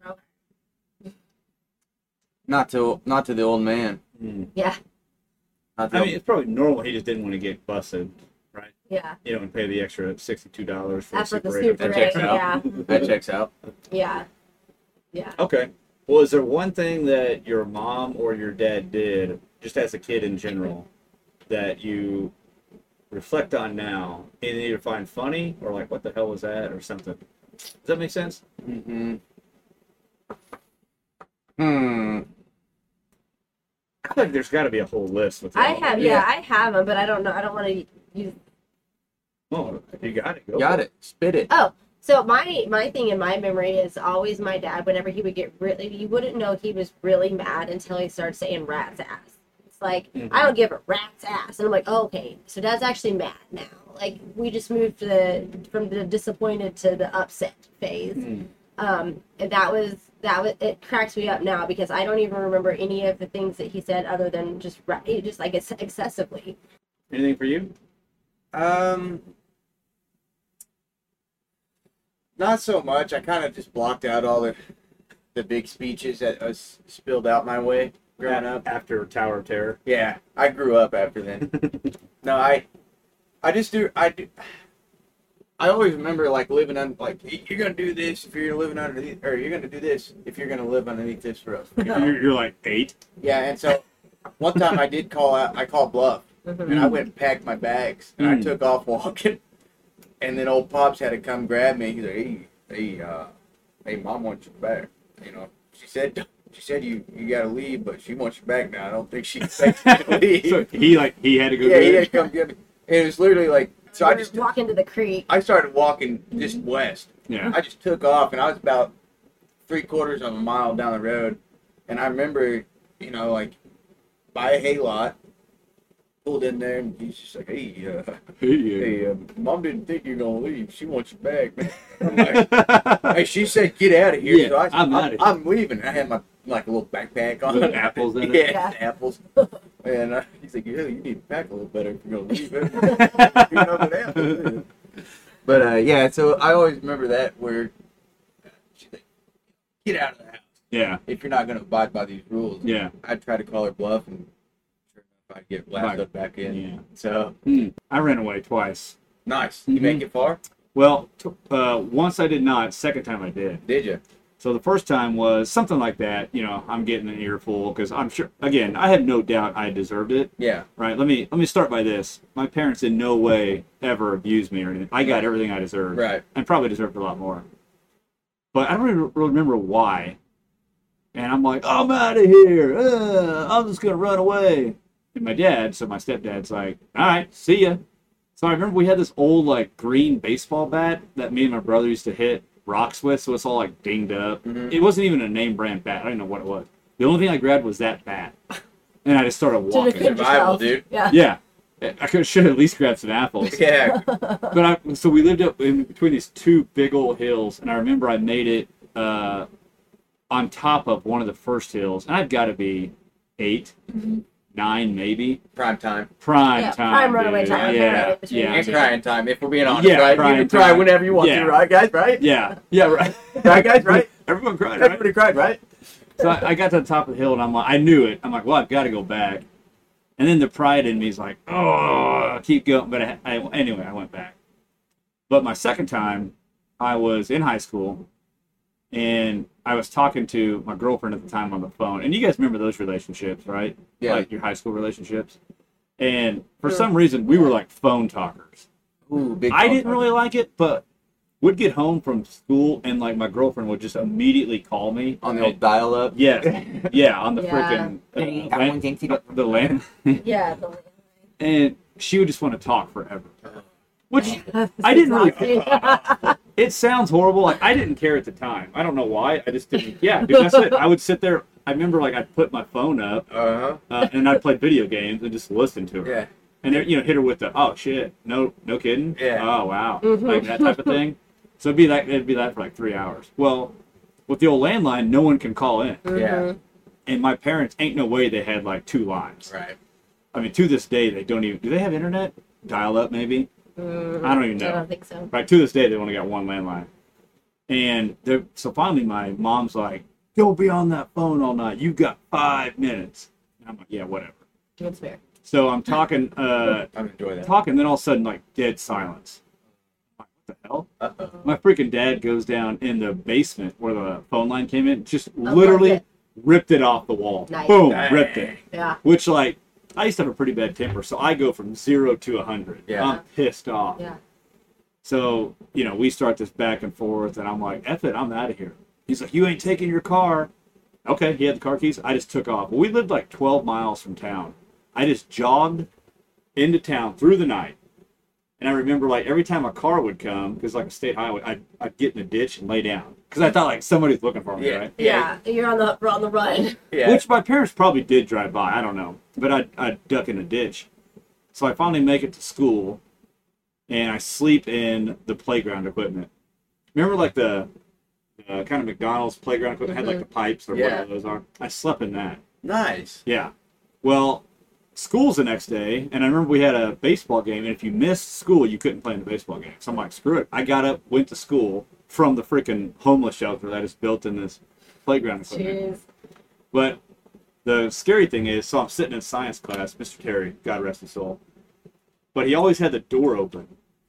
Not to the old man. Yeah. Not to I mean, it's probably normal. He just didn't want to get busted, right? Yeah. And pay the extra $62 for After a the Super 8 Super That 8. checks out. Yeah. that checks out. Yeah. Yeah. Okay. Well, is there one thing that your mom or your dad did, just as a kid in general, that you reflect on now and either find funny or like, what the hell was that or something? Does that make sense? Mm-hmm. I feel like there's got to be a whole list with I y'all. have them, but I don't know. I don't want to use. Oh, you got it. Go Got for it. Spit it. Oh, so my thing in my memory is always my dad. Whenever he would get really, you wouldn't know he was really mad until he started saying rat's ass. It's like I don't give a rat's ass, and I'm like, oh, okay, so Dad's actually mad now. Like we just moved from the disappointed to the upset phase. And that was it cracks me up now because I don't even remember any of the things that he said other than just like it's excessively. Anything for you? Not so much. I kind of just blocked out all the big speeches that was spilled out my way growing up. After Tower of Terror. Yeah, I grew up after then. No, I always remember like living on like you're gonna do this if you're living underneath, or you're gonna do this if you're gonna live underneath this roof. You're like 8. Yeah, and so one time I called bluff, and I went and packed my bags, and I took off walking, and then old Pops had to come grab me. He's like, hey, Mom wants you back. She said you gotta leave, but she wants you back now. I don't think she expects you to leave. So he had to go yeah, get he it? had to come get me. And it was literally like, so I just walk into the creek. I started walking just west. Yeah. I just took off, and I was about 3/4 of a mile down the road, and I remember, like, by a hay lot, pulled in there, and he's just like, hey, Mom didn't think you were gonna leave. She wants you back, man. I'm like, hey, she said get out of here. Yeah, so I'm outta here. I'm leaving. I had my a little backpack on. With apples in it? Yeah, apples. And he's like, yeah, you need to pack a little better if you're gonna leave it. You know what apples. But yeah, so I always remember that where she's like, get out of the house. Yeah. If you're not gonna abide by these rules. Yeah. I'd try to call her bluff, and sure enough, I'd get laughed back in. Yeah. So I ran away twice. nice. You make it far? Well, once I did not. Second time I did. Did you? So the first time was something like that. I'm getting an earful because I'm sure. Again, I have no doubt I deserved it. Yeah. Right. Let me start by this. My parents in no way ever abused me or anything. I got everything I deserved. Right. And probably deserved a lot more. But I don't even remember why. And I'm like, I'm out of here. I'm just gonna run away. And my dad, so my stepdad's like, all right, see ya. So I remember we had this old like green baseball bat that me and my brother used to hit rocks with, so it's all like dinged up. It wasn't even a name brand bat. I don't know what it was. The only thing I grabbed was that bat, and I just started To walking. defend Survival, yourself. dude. Yeah. Yeah, I should have at least grabbed some apples. Yeah. But so we lived up in between these two big old hills, and I remember I made it on top of one of the first hills, and I've got to be 8, 9 maybe. Prime time. Prime Yeah, time. prime runaway dude. time. Yeah, Right between yeah. And the crying time, if we're being honest, Yeah, right? You crying can cry time. whenever you want Yeah. to, right, guys? Right? Yeah, yeah, right. Right, guys? Right? Everyone cried, right? Everybody cried, right? So I got to the top of the hill, and I'm like, I knew it. I'm like, well, I've got to go back. And then the pride in me is like, oh, keep going. But anyway, I went back. But my second time, I was in high school, and I was talking to my girlfriend at the time on the phone. And you guys remember those relationships, right? Yeah. Like your high school relationships. And for some reason, we were like phone talkers. Ooh, big. I didn't really like it, but would get home from school, and like my girlfriend would just immediately call me on the old dial-up. Yes, yeah, on the Yeah. freaking the land, Yeah. and she would just want to talk forever. Which I didn't really. It sounds horrible. Like I didn't care at the time. I don't know why. I just didn't. Yeah, dude, that's it. I would sit there. I remember like I'd put my phone up and I'd play video games and just listen to her. Yeah. And then, hit her with the oh shit, no kidding. Yeah. Oh wow, like that type of thing. So it'd be that for like 3 hours. Well, with the old landline, no one can call in. Yeah. And my parents ain't no way they had like 2 lines. Right. I mean, to this day they don't even. Do they have internet? Dial up maybe. I don't even know. I don't think so. Right, to this day, they only got 1 landline. And so finally, my mom's like, "Go be on that phone all night. You've got 5 minutes." And I'm like, "Yeah, whatever." That's fair. So I'm talking, I enjoy that. talking, then all of a sudden, like, dead silence. I'm like, what the hell? Uh-oh. My freaking dad goes down in the basement where the phone line came in, just literally it. ripped it off the wall. Nice. Boom, Dang. ripped it. Yeah. Which, like, I used to have a pretty bad temper, so I go from 0 to 100. Yeah. I'm pissed off. Yeah. So, we start this back and forth, and I'm like, F it, I'm out of here. He's like, you ain't taking your car. Okay, he had the car keys. I just took off. Well, we lived like 12 miles from town. I just jogged into town through the night. And I remember, like, every time a car would come, because like a state highway, I'd get in a ditch and lay down. Because I thought, like, somebody's looking for me, Yeah. right? Yeah. You're on the run. Yeah. Which my parents probably did drive by. I don't know. But I'd duck in a ditch. So I finally make it to school, and I sleep in the playground equipment. Remember, like, the kind of McDonald's playground equipment had, like, the pipes or Yeah. whatever those are? I slept in that. Nice. Yeah. Well, school's the next day, and I remember we had a baseball game, and if you missed school, you couldn't play in the baseball game. So I'm like, screw it. I got up, went to school from the freaking homeless shelter that is built in this playground equipment. Jeez. But the scary thing is, so I'm sitting in science class, Mr. Terry, God rest his soul, but he always had the door open.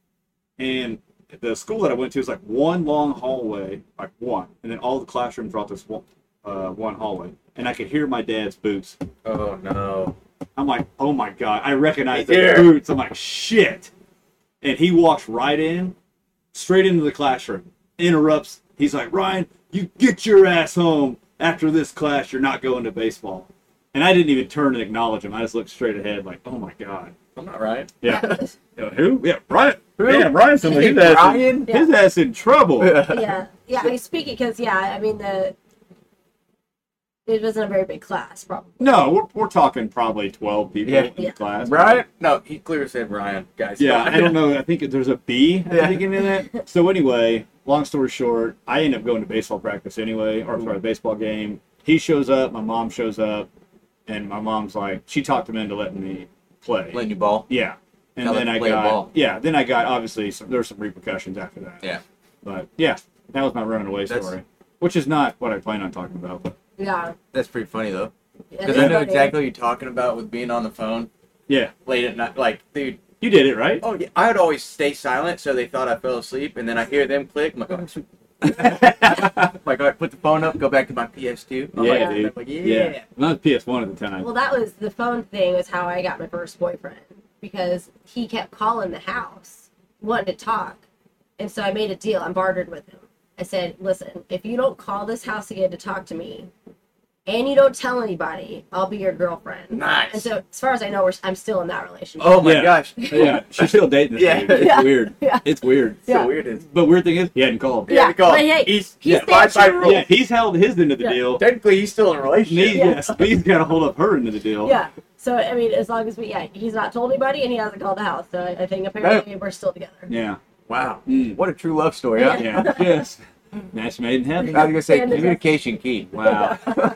And the school that I went to was like one long hallway, like one, and then all the classrooms were out this one hallway. And I could hear my dad's boots. Oh no. I'm like, oh my God, I recognize the Yeah. boots. I'm like, shit. And he walks right in, straight into the classroom, interrupts. He's like, Ryan, you get your ass home. After this class, you're not going to baseball. And I didn't even turn and acknowledge him. I just looked straight ahead like, oh my God. I'm not right. Yeah. Who? Yeah, Brian. Who? Yeah, Brian's his Brian? his ass in trouble. Yeah. Yeah. I speak it because, I mean, it wasn't a very big class, probably. No, we're talking probably 12 people Yeah. in the Yeah. class. Brian? No, he clearly said Ryan, guys. Yeah, I don't know. I think there's a B at the Yeah. beginning of that. So anyway, long story short, I end up going to baseball practice anyway, or sorry, baseball game. He shows up, my mom shows up, and my mom's like, she talked him into letting me play. Letting you ball. Yeah. And Now then let's I play a got, ball. then I got, obviously, there's some repercussions after that. Yeah. But yeah, that was my running away That's- story, which is not what I plan on talking about. But Yeah. That's pretty funny though. It Because is I know funny. exactly what you're talking about with being on the phone yeah, late at night. Like, dude, you did it, right? oh yeah, I would always stay silent so they thought I fell asleep, and then I hear them click. I'm like, oh, sweet. Like, all right, put the phone up, go back to my PS2. I'm Yeah, like, dude. I'm like, yeah. Well, that was PS1 at the time. Well, that was the phone thing, was how I got my first boyfriend, because he kept calling the house, wanting to talk. And so I made a deal. I bartered with him. I said, listen, if you don't call this house again to talk to me, and you don't tell anybody, I'll be your girlfriend. Nice. And so, as far as I know, I'm still in that relationship. Oh my Yeah. gosh. Yeah, she's still dating this Yeah. dude. It's Yeah. weird. Yeah. It's weird. So Yeah. weird is. But weird thing is, he hadn't called. Yeah, Yeah, call. but hey, he's he's five staying rule. true. Yeah, he's held his end of the Yeah. deal. Technically, he's still in a Me, relationship. yes, he's got to hold up her end of the deal. Yeah. So, I mean, as long as he's not told anybody and he hasn't called the house. So I think apparently we're still together. Yeah. Wow. Mm. What a true love story, huh? Yeah. Yes. Match made in heaven. I was gonna say And- communication key. Wow.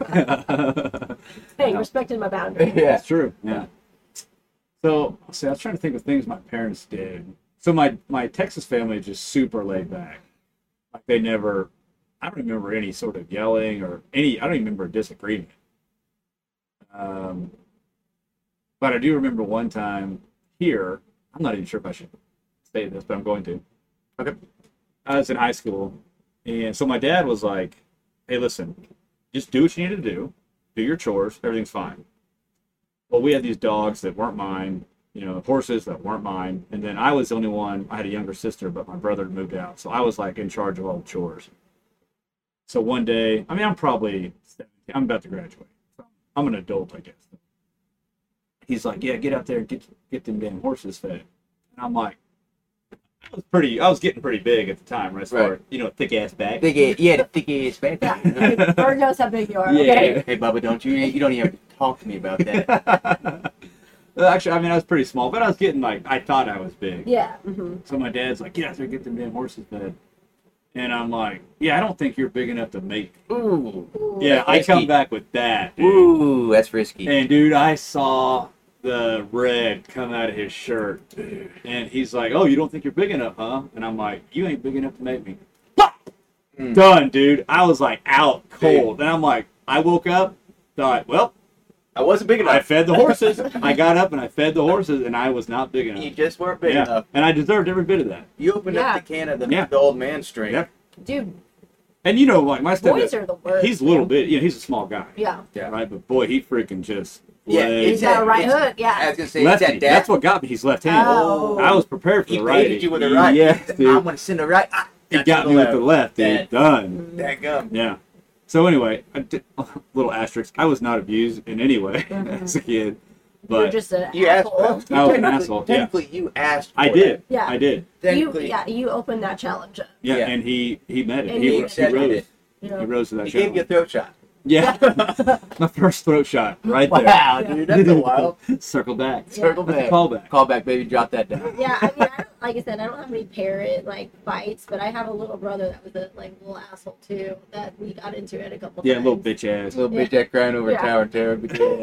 Hey, respected my boundaries. Yeah. That's true. Yeah. So, see, I was trying to think of things my parents did. So my Texas family is just super laid back. Like they never, I don't remember any sort of yelling or any. I don't even remember a disagreement. But I do remember one time here. I'm not even sure if I should say this, but I'm going to. Okay. I was in high school, and so my dad was like, "Hey, listen, just do what you need to do your chores, everything's fine." Well, we had these dogs that weren't mine, horses that weren't mine, and then I was the only one. I had a younger sister, but my brother had moved out, so I was like in charge of all the chores. So one day, I'm probably 17, I'm about to graduate. I'm an adult, I guess. He's like, "Yeah, get out there and get them damn horses fed." And I'm like, I was getting pretty big at the time, right? So, thick ass back. Thick ass back. Yeah. Bird knows how big you are. Yeah. Okay. Hey, Bubba, you don't even have to talk to me about that. Well, actually, I was pretty small, but I was getting I thought I was big. Yeah. Mm-hmm. So my dad's like, "Get out there, get them damn horses fed." And I'm like, "Yeah, I don't think you're big enough to make me." Ooh. Yeah, I Risky. come back with that, dude. Ooh, that's risky. And dude, I saw the red come out of his shirt, and he's like, "Oh, you don't think you're big enough, huh?" And I'm like, "You ain't big enough to make me." Pop! Done, dude. I was like out cold, and I'm like, I woke up, thought, well, I wasn't big enough. I fed the horses. I got up and I fed the horses, and I was not big enough. You just weren't big enough. And I deserved every bit of that. You opened Yeah. up the can of the, Yeah. the old man strength. Yep. Dude, And like my stepdad, boys are the worst. he's a little bit, he's a small guy, Yeah. Yeah. right? But boy, he freaking just Yeah, laid. He's got a right it's- hook. I Yeah. was gonna say, lefty. it's that dad. That's what got me. He's left-handed. Oh. I was prepared for He the righty. baited you with a right. Yes, I'm dude. gonna send a right. He got me with the left, dude. That- Done. That gum. Yeah. So anyway, little asterisk. I was not abused in any way as a kid, You're but just an You asked. asshole. I was an Technically- asshole, yeah. Technically, you asked. I for did. it. Yeah. I did. Technically, You opened that challenge up. Yeah, Yeah. and he met it. And he he rose. accepted it. You He know? rose to that he gave you a challenge. throat shot. Yeah. My first throat shot right there. Wow, dude, that's a wild. Circle back. Circle That's a back. callback. Call back, baby. Drop that down. Yeah, like I said, I don't have any parrot bites, but I have a little brother that was a little asshole too. That we got into it a couple Yeah, times. little bitch ass. Little bitch that crying over Yeah. Tower Terror.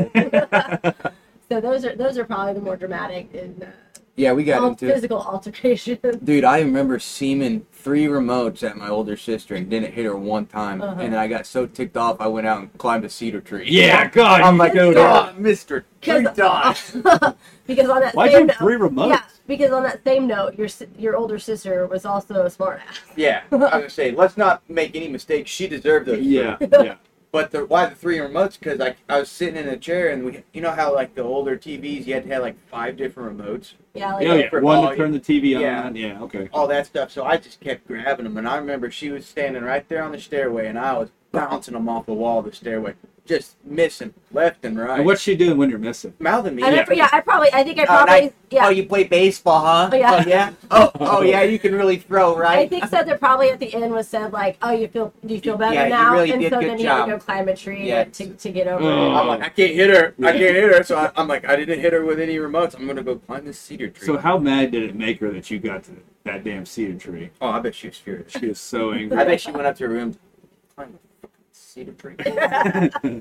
So those are probably the more dramatic and Yeah, we got into it. physical altercations. Dude, I remember seaming 3 remotes at my older sister and didn't hit her one time. Uh-huh. And I got so ticked off, I went out and climbed a cedar tree. Yeah, God. I'm you like, showed oh, off. I missed her 3 times. Because on that Why'd same you note, have 3 remotes? yeah, because on that same note, your older sister was also a smartass. Yeah, I was gonna say, let's not make any mistakes. She deserved those. Yeah, yeah. But why the 3 remotes? Because I was sitting in a chair and you know how the older TVs you had to have 5 different remotes, Yeah, Yeah, yeah. for One to volume. turn the TV Yeah. on. Yeah, okay. all that stuff. So I just kept grabbing them, and I remember she was standing right there on the stairway, and I was bouncing them off the wall of the stairway, just missing left and right. And what's she doing when you're missing? Mouthing me? I think I probably Oh, you play baseball, huh? Oh, yeah. Oh, yeah. Oh, yeah. You can really throw, I right? think so. That probably at the end was said do you feel better Yeah, you now? really and did so good then he had job. to go climb a tree Yeah. to get over Oh. it. I'm like, I can't hit her. I can't hit her. So I'm like, I didn't hit her with any remotes. I'm gonna go climb this cedar tree. So how mad did it make her that you got to that damn cedar tree? Oh, I bet she was furious. She was so angry. I bet she went up to her room. Climb the fucking cedar tree.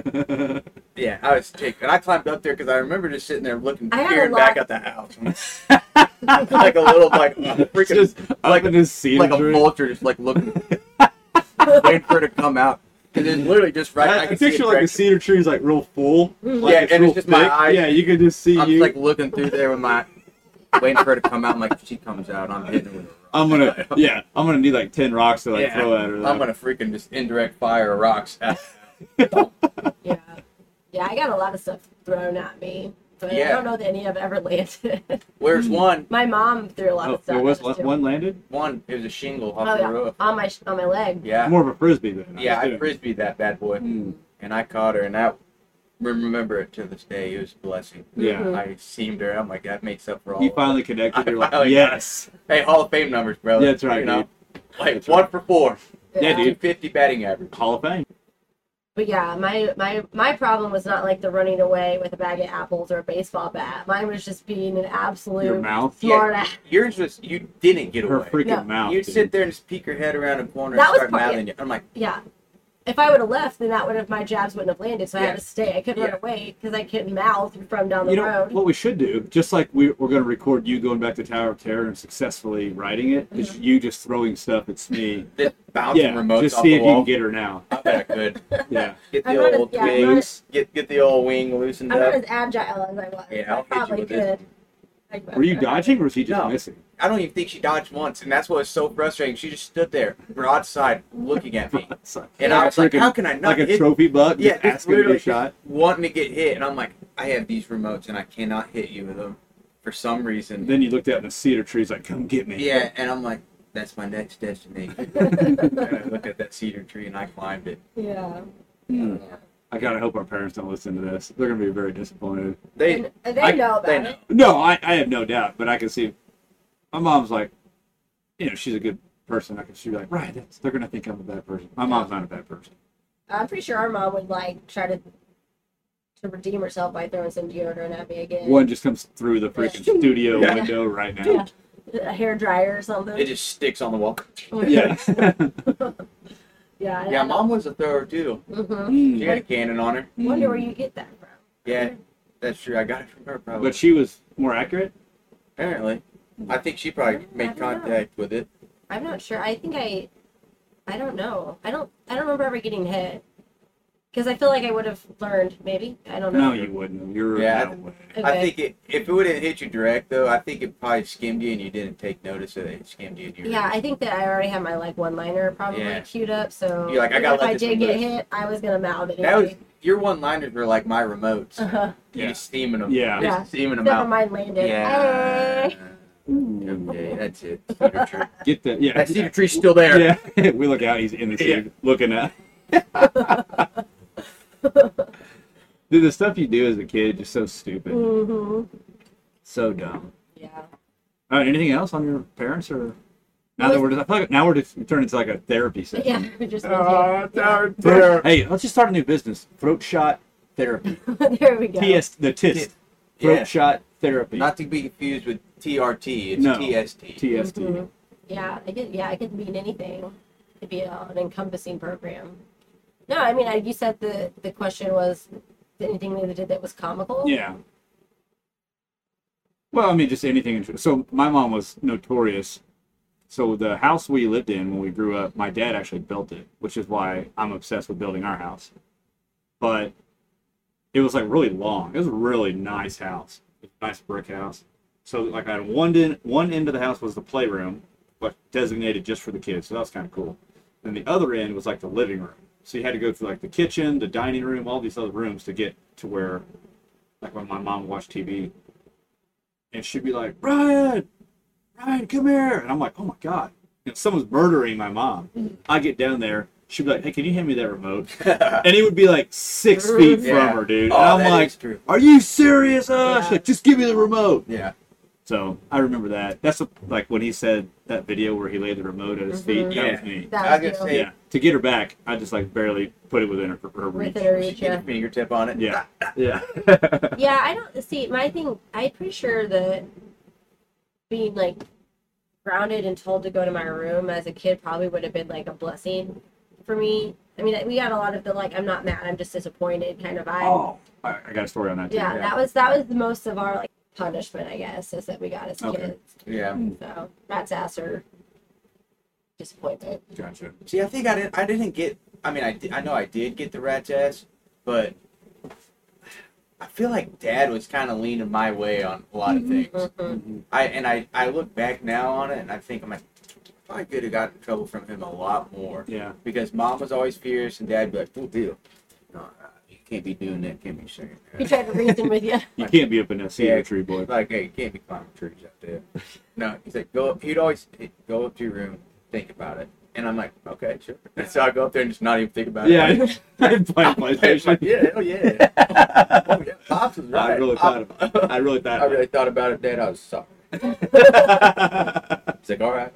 Yeah, I was ticked. And I climbed up there because I remember just sitting there looking, I had peering a back lot- at the house. Like a little, freaking, Just like up in his cedar like a tree. vulture, just looking, waiting for her to come out. Because it's literally just right. I I can see picture it like the direct- cedar tree is real full. Like Yeah, and it's real just my thick. eyes. Yeah, you can just see I'm you. just looking through there with my, waiting for her to come out. I'm like, if she comes out, I'm hitting her with a rock. I'm gonna need 10 rocks to Yeah, throw at her. I'm gonna freaking just indirect fire rocks at Yeah. Yeah, I got a lot of stuff thrown at me, but I Yeah. don't know that any have ever landed. Where's one? My mom threw a lot of stuff. there was at us, too. one landed. One, it was a shingle off Oh the yeah, roof. on my leg. Yeah. More of a frisbee then. Yeah, I assume. frisbeed that bad boy. Mm. And I caught her, and that, remember it to this day. It was a blessing. Yeah. Mhm. I seamed her. I'm like, that makes up for all. You of it. finally connected. I You're like, finally got it. yes. Hey, Hall of Fame numbers, brother. Yeah, that's right, You know, dude. like That's 1 right. for 4. Yeah, dude. 250 batting average. Hall of Fame. But yeah, my problem was not like the running away with a bag of apples or a baseball bat. Mine was just being an absolute Your mouth. smart ass. Yours was, you didn't get Her away. freaking No. mouth. You'd dude. sit there and just peek your head around a corner That and was start part- mouthing you. I'm like, Yeah. If I would have left, then that would have my jabs wouldn't have landed. So I Yeah. had to stay. I couldn't Yeah. run away because I couldn't mouth from down the You know road. what we should do? Just like we're going to record you going back to Tower of Terror and successfully writing it, is you just throwing stuff at Smee. just bouncing Yeah, remotes just off see the if you wall. can get her now. I bet I could. Yeah. Get the I'm not old as- yeah, I'm not wings. Get the old wing loosened I'm not up. as agile as I was. Yeah, I'll I hit you probably with this. could. Were you dodging or was he just No. missing? I don't even think she dodged once, and that's what was so frustrating. She just stood there, broadside, looking at me. And I was like, how can I not like a hit? trophy buck? Yeah, just it's asking to be literally shot. wanting to get hit. And I'm like, I have these remotes, and I cannot hit you with them for some reason. And then you looked out in the cedar trees like, come get me. Yeah, and I'm like, that's my next destination. And I looked at that cedar tree, and I climbed it. Yeah. Hmm. I gotta hope our parents don't listen to this. They're gonna be very disappointed. They They know about it. No, I have no doubt, but I can see my mom's like, she's a good person. She'd be like, right, they're gonna think I'm a bad person. My mom's not a bad person. I'm pretty sure our mom would like try to redeem herself by throwing some deodorant at me again. One just comes through the freaking studio Yeah. window right now. Yeah. A hair dryer or something. It just sticks on the wall. Yeah. Yeah. Yeah, Mom was a thrower too. Mm-hmm. She had a cannon on her. Wonder where you get that from. Yeah, that's true. I got it from her probably. But she was more accurate. Apparently, I think she probably I made don't know. contact with it. I'm not sure. I think I don't know. I don't remember ever getting hit. Because I feel like I would have learned, maybe. I don't know. No, you wouldn't. You're Yeah, no way. Okay. I think if it would have hit you direct though, I think it probably skimmed you and you didn't take notice that it skimmed you. And you Yeah, I think that I already had my like one-liner probably Yeah. queued up, so You're like, I gotta if let I this did one get loose. hit, I was gonna mouth it. That was anyway. your one-liners were like my remotes. Uh-huh. You Yeah. just steaming them. Yeah. Yeah. Just steaming them Except for out. mine landed. Yeah. Hey. Okay, that's it. Cedar tree. Get the yeah. That cedar tree's still there. Yeah. We look out. He's in the cedar looking at. Dude, the stuff you do as a kid is just so stupid, Mm-hmm. so dumb. Yeah. Anything else on your parents or? Now that we're just, I feel like now we're just turning into like a therapy session. Yeah. we just Hey, let's just start a new business. Throat shot therapy. there we go. The TIST. Throat Yeah. shot therapy. Not to be confused with TRT. It's No. TST. TST. Mhm. Yeah, it could mean anything. It'd be an encompassing program. No, I mean, you said the question was anything they did that was comical. Yeah. Well, I mean, just anything. So my mom was notorious. So the house we lived in when we grew up, my dad actually built it, which is why I'm obsessed with building our house. But it was like really long. It was a really nice house, a nice brick house. So like I had one end of the house was the playroom, but designated just for the kids. So that was kind of cool. And the other end was like the living room. So you had to go through like the kitchen, the dining room, all these other rooms to get to where, like when my mom watched TV, and she'd be like, Ryan, come here. And I'm like, oh my God, someone's murdering my mom. I get down there. She'd be like, hey, can you hand me that remote? And he would be like 6 feet Yeah. from her, dude. Oh, and I'm that like, is true. are you serious? Yeah. She's like, just give me the remote. Yeah. So I remember that. That's like when he said that video where he laid the remote at his feet. That Yeah. was me. That I was was gonna you. say- Yeah. To get her back, I just like barely put it within her reach. Within her reach, Get yeah. your fingertip on it. Yeah. Yeah. Yeah, I don't see my thing. I'm pretty sure that being like grounded and told to go to my room as a kid probably would have been like a blessing for me. I mean, we got a lot of the like, I'm not mad, I'm just disappointed kind of vibe. Oh, I got a story on that too. yeah, that was the most of our like punishment, I guess, is that we got as Okay. kids. Yeah. So rat's ass or disappointment. Gotcha. See, I think I didn't get. I mean, I know I did get the rat's ass, but I feel like Dad was kind of leaning my way on a lot of things. Mhm. I look back now on it and I think I'm like, I could have gotten in trouble from him a lot more Yeah. because Mom was always fierce and Dad would be like, "Oh, deal, no, you can't be doing that, can't be saying He that." tried to reason with you. You can't be up in that cedar Yeah. tree, boy. Like, hey, you can't be climbing trees out there. No, he's like, go up. He'd always go up to your room, think about it. And I'm like, okay, sure. So I go up there and just not even think about Yeah. it. I'm playing PlayStation. Yeah, hell yeah. Oh, yeah. Pops was right. I really thought about I really thought about it, Dad. I was sorry. He's like, all right.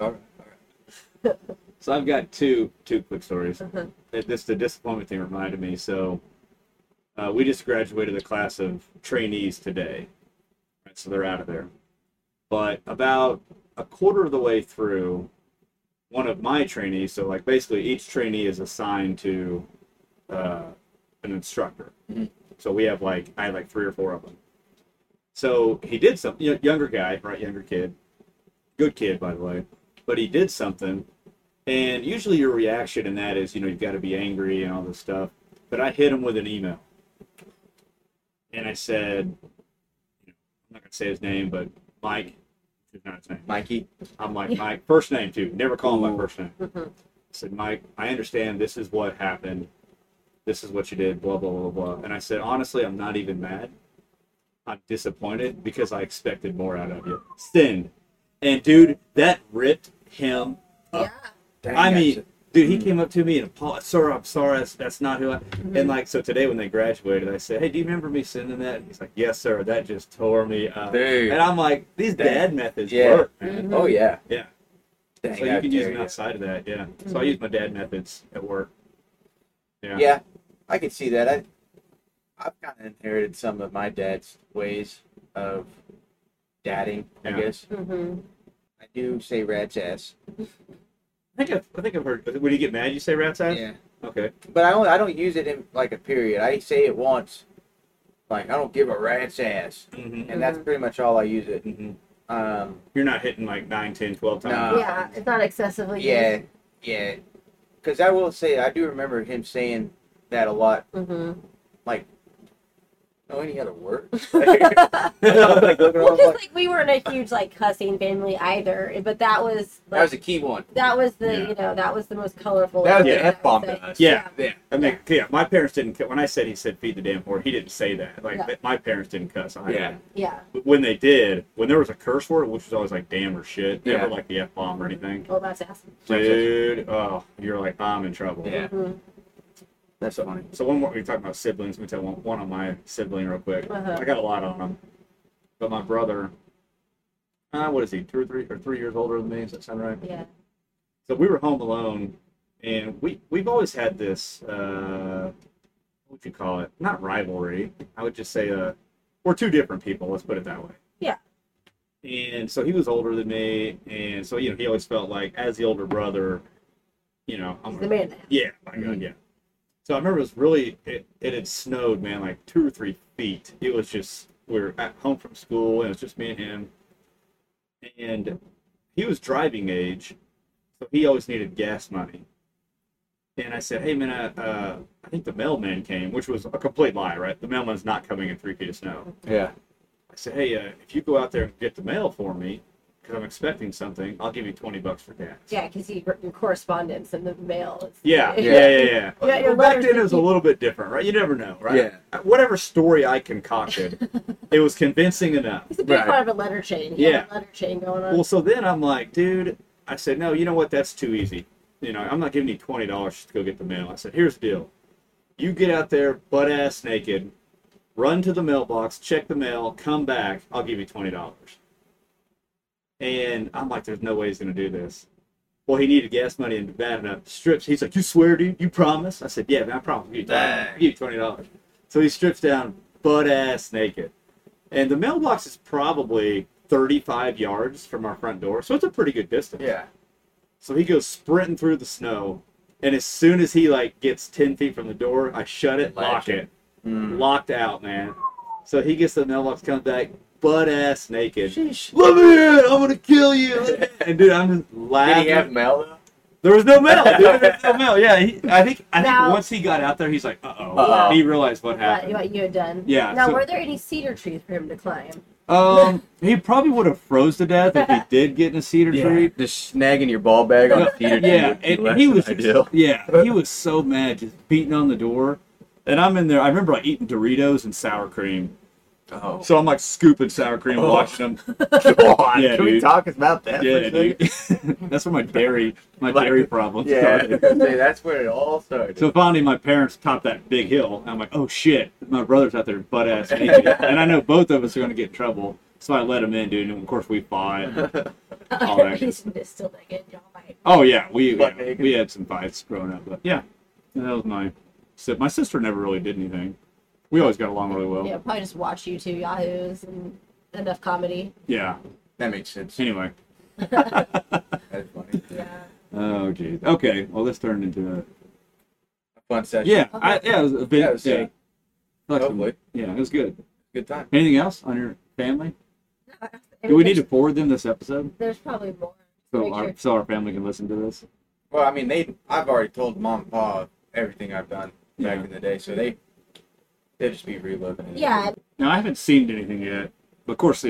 So I've got two quick stories. Uh-huh. The disappointment thing reminded me. So we just graduated a class of trainees today, right? So they're out of there. But about a quarter of the way through, one of my trainees, so like basically each trainee is assigned to an instructor. Mhm. So we have I had like 3 or 4 of them. So he did something, younger guy, right? Younger kid, good kid, by the way. But he did something, and usually your reaction in that is, you've got to be angry and all this stuff. But I hit him with an email, and I said, I'm not gonna say his name, but Mike. Is not his name. Mikey. I'm like, Mike, first name too. Never call him my first name. Mhm. I said, Mike, I understand this is what happened. This is what you did, blah, blah, blah, blah. And I said, honestly, I'm not even mad. I'm disappointed because I expected more out of you. Send. And dude, that ripped him up. Yeah. I mean, dude, he came up to me and apologized. Sir, I'm sorry. That's not who I. And like, so today when they graduated, I said, hey, do you remember me sending that? And he's like, yes, sir. That just tore me up. Dude. And I'm like, these dad methods Yeah. work, man. Oh yeah. Yeah. Dang, So you how can use dare them you. outside of that, yeah. So I use my dad methods at work. Yeah. Yeah, I can see that. I've kind of inherited some of my dad's ways of dadding, I Yeah. guess. Mhm. I do say rat's ass. I think I've heard. When you get mad, you say rat's ass. Yeah. Okay. But I don't use it in like a period. I say it once. Like I don't give a rat's ass, Mm-hmm. and that's pretty much all I use it. Mm-hmm. Um, You're not hitting like 9, 10, 12 times. No. Yeah, it's not excessively. yeah, yeah. Because I will say I do remember him saying that a lot. Mm-hmm. Like, oh, any other word? Well, Like, looking around, because like, like we weren't a huge like cussing family either, but that was that was like, a key one. that was the Yeah. you know that was the most colorful. That was the I would F-bomb say. to us. Yeah. Yeah. I mean, yeah. My parents didn't. When I said he said feed the damn horse, he didn't say that. Like Yeah. my parents didn't cuss either. Yeah. Yeah. But when they did, when there was a curse word, which was always like damn or shit, Yeah. never like the F bomb or anything. Oh, that's awesome. Dude, oh, you're like, I'm in trouble. Yeah. Mhm. That's funny. So one more, we talking about siblings. Let me tell one on my sibling real quick. Uh-huh. I got a lot on them, but my brother, what is he? 2 or 3 years older than me? Does that sound right? Yeah. So we were home alone, and we've always had this, what would you call it? Not rivalry. I would just say we're two different people. Let's put it that way. Yeah. And so he was older than me, and so he always felt like as the older brother, I'm He's the man now. yeah, my God, yeah. So I remember it was really, it had snowed, man, like 2 or 3 feet. It was just, we were at home from school, and it was just me and him. And he was driving age, so he always needed gas money. And I said, hey, man, I think the mailman came, which was a complete lie, right? The mailman's not coming in 3 feet of snow. Yeah. I said, hey, if you go out there and get the mail for me, because I'm expecting something, I'll give you $20 for gas. Yeah, because your correspondence in the mail. Is, Yeah. Yeah, Well, your back letters then it that was a keep- little bit different, right? You never know, right? Yeah. Whatever story I concocted, it was convincing enough. He's a big Right. part of a letter chain. He had Yeah. a letter chain going on. Well, so then I'm like, dude, I said, no, you know what? That's too easy. I'm not giving you $20 just to go get the mail. I said, here's the deal. You get out there butt ass naked, run to the mailbox, check the mail, come back, I'll give you $20. And I'm like, there's no way he's going to do this. Well, he needed gas money and bad enough. Strips. He's like, you swear, dude? You promise? I said, yeah, man, I promise. I'll give you $20. So he strips down butt ass naked. And the mailbox is probably 35 yards from our front door. So it's a pretty good distance. Yeah. So he goes sprinting through the snow. And as soon as he gets 10 feet from the door, I shut it, lock it. Locked out, man. So he gets the mailbox, comes back, butt ass naked. Sheesh. Let me in! I'm gonna kill you! And dude, I'm just laughing. Did he have mail though? There was no mail, dude. There was no mail. Yeah, I think Now- once he got out there, he's like, uh-oh. Uh-oh. He realized what what happened. you had done. Yeah, Now, so- were there any cedar trees for him to climb? He probably would have froze to death if he did get in a cedar tree. Just snagging your ball bag on the theater. Yeah, and he was he was so mad, just beating on the door. And I'm in there. I remember eating Doritos and sour cream. Oh. So I'm scooping sour cream, watching them. God, Yeah, can we dude. talk about that? Yeah, for a second? dude. That's where my dairy problem Yeah, started. say, that's where it all started. So finally, my parents topped that big hill. And I'm like, oh shit, my brother's out there butt ass naked, and I know both of us are gonna get in trouble. So I let him in, dude. And of course we fought. All that. He's still naked. Y'all might. Oh yeah, we Butt naked. we had some fights growing up, but yeah, that was my sister never really did anything. We always got along really well. Yeah, probably just watch YouTube Yahoos and enough comedy. Yeah. That makes sense. Anyway. That's funny. Yeah. Oh geez. Okay. Well, this turned into A fun session. it was a bit. Yeah, it was safe. Like some- Hopefully. yeah, it was good. Good time. Anything else on your family? Do we need to forward them this episode There's probably more. Make sure. so our family can listen to this? Well, I mean, I've already told mom and pa everything I've done back Yeah. in the day, so they'll just be reliving it. Yeah. Now I haven't seen anything yet, but of course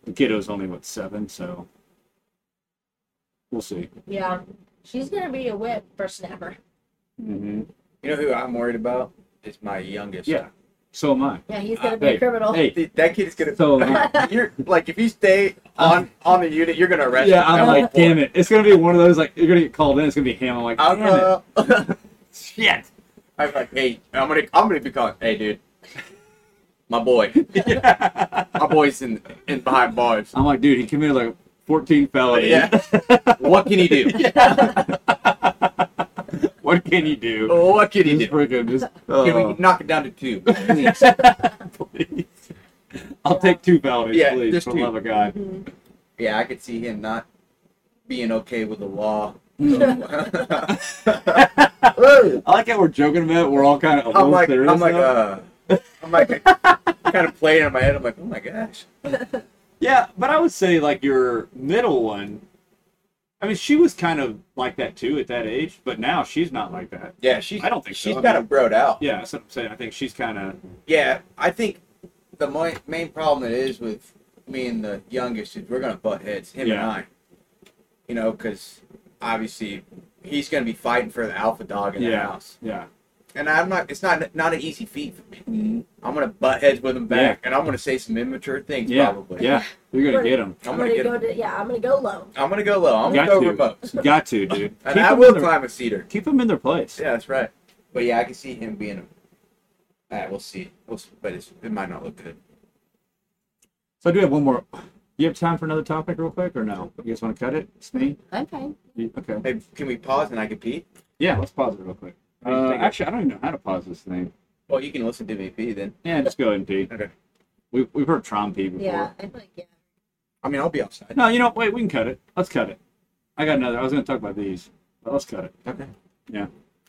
The kiddo's only, 7, so we'll see. Yeah. She's gonna be a whip for Snapper. Mm-hmm. You know who I'm worried about? Is my youngest. Yeah, so am I. Yeah, he's gonna be Hey, a criminal. Hey, That kid is gonna. so am I. You're like, if you stay on the unit, you're gonna arrest Yeah, him. I'm like, damn it. It's going to be one of those, like, you're going to get called in. It's going to be him. I'm like, damn it. Shit. I'm like, hey, I'm gonna be calling. Hey, dude, my boy, my boy's in behind bars. I'm like, dude, he committed like 14 felonies. Yeah. What can he do? What can you do? What can he Just do? freaking just. Can we knock it down to 2? Please. I'll take 2 felonies, Yeah, please, just for 2. the love of God. Yeah, I could see him not being okay with the law. I like how we're joking about it. We're all kind of a little serious. I'm like, kind of playing in my head. I'm like, oh my gosh. Yeah, but I would say like your middle one. I mean, she was kind of like that too at that age, but now she's not like that. Yeah, I don't think so. she's I kind mean- of broed out. Yeah, that's what I'm saying. I think she's kind of. Yeah, I think the main problem that is with me and the youngest is we're gonna butt heads, him and Yeah. I. You know, because obviously he's gonna be fighting for the alpha dog in the Yeah. house, Yeah. and I'm not. It's not an easy feat for me. I'm gonna butt heads with him back, and I'm gonna say some immature things Yeah. probably. Yeah. You're gonna get them. I'm gonna get go him. I'm gonna go low. I'm gonna go low. I'm gonna Got go to. remote. You got to, dude. And I will in their, climb a cedar. keep them in their place. Yeah, that's right. But yeah, I can see him being. We'll see. But it might not look good. So I do have one more. You have time for another topic real quick or no? You guys want to cut it? It's me? I'm fine. Okay. Hey, can we pause and I can pee? Yeah, let's pause it real quick. Actually, I don't even know how to pause this thing. Well, you can listen to me pee then. Yeah, just go ahead and pee. Okay. We've heard Tron pee before. Yeah, I feel like I mean, I'll be outside. No, wait, we can cut it. Let's cut it. I got another. I was going to talk about these, but let's cut it. Okay. Yeah.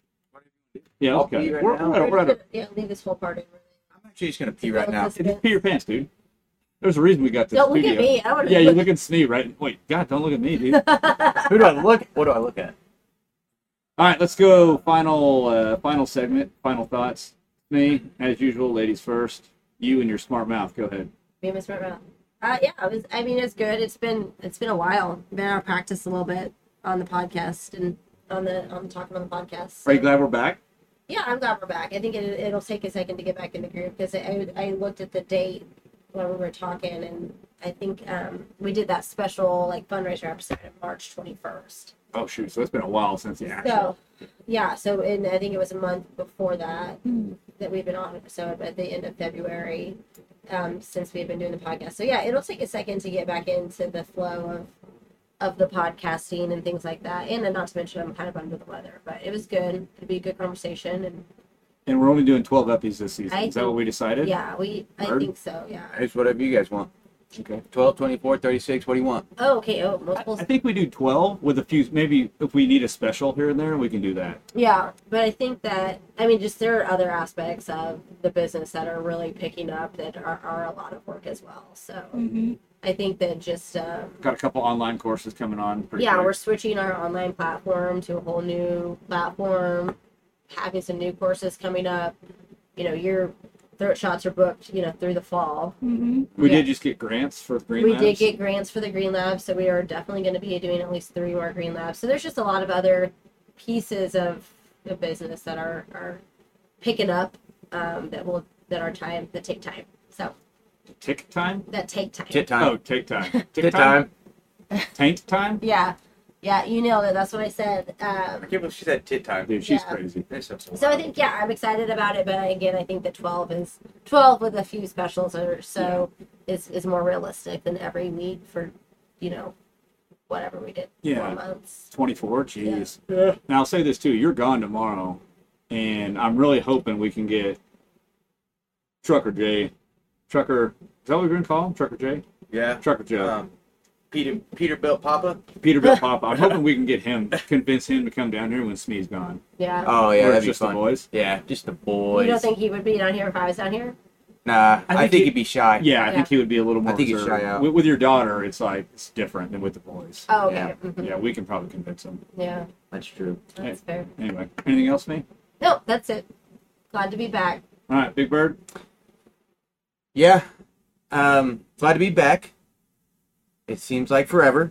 Yeah, I'll let's cut pee it. right We're, now. we're at a, yeah, leave this whole part in. I'm actually just gonna pee right now. just pee your pants, dude. There's a reason we got this Don't look studio. at me. I would. Yeah, you're looking at me, right? Wait, God, don't look at me, dude. Who do I look? What do I look at? All right, let's go. Final segment. Final thoughts. Me, as usual, ladies first. You and your smart mouth. Go ahead. Me and my smart mouth. Yeah, I mean, it's good. It's been a while. Been out of practice a little bit on the podcast and on talking on the podcast. So, Are you glad we're back? yeah, I'm glad we're back. I think it'll take a second to get back in the group because I looked at the date when we were talking, and I think we did that special like fundraiser episode on March 21st. Oh shoot! So it's been a while since the actual. So, yeah. So, and I think it was a month before that we've been on episode at the end of February, since we've been doing the podcast. So yeah, it'll take a second to get back into the flow of the podcasting and things like that. And then not to mention I'm kind of under the weather, but it was good. It'd be a good conversation, And we're only doing 12 episodes this season. I Is that what we decided? yeah, I Heard? think so. Yeah. It's whatever you guys want. Okay. 12, 24, 36. What do you want? Oh, okay. Oh, multiples. I think we do 12 with a few. Maybe if we need a special here and there, we can do that. Yeah, but I think that just there are other aspects of the business that are really picking up that are a lot of work as well. So I think that just Got a couple online courses coming on. Pretty yeah, quick. we're switching our online platform to a whole new platform, having some new courses coming up. Your throat shots are booked, through the fall. We Yeah. did just get grants for Green We Labs. did get grants for the Green Lab, so we are definitely going to be doing at least 3 more Green Labs. So there's just a lot of other pieces of the business that are picking up that take time. So Tick time? that take time. Tit time. Oh, take time. Tit time. Taint time? Yeah, you nailed it. That's what I said. I can't believe she said tit time. Dude, she's Yeah. crazy. So I think I'm excited about it, but again, I think that 12 with a few specials or so is more realistic than every week for whatever we did. Yeah. 4 months. 24? Jeez. Now, I'll say this too. You're gone tomorrow, and I'm really hoping we can get Trucker Jay. Trucker, is that what we're going to call him? Trucker Jay? Yeah. Trucker Joe. Peterbilt Papa. Peterbilt Papa. I'm hoping we can convince him to come down here when Smee's gone. Yeah. Oh yeah, Or that'd be just the fun. boys. Yeah, just the You boys. don't think he would be down here if I was down here? Nah, I think he- he'd be shy. Yeah, I Yeah. think he would be a little more I think he's reserved. shy out. With your daughter, it's different than with the boys. Oh, okay. Yeah. Mhm. Yeah, we can probably convince him. Yeah, That's true. that's fair. Anyway, anything else, me? No, that's it. Glad to be back. All right, Big Bird. Yeah. Glad to be back. It seems like forever.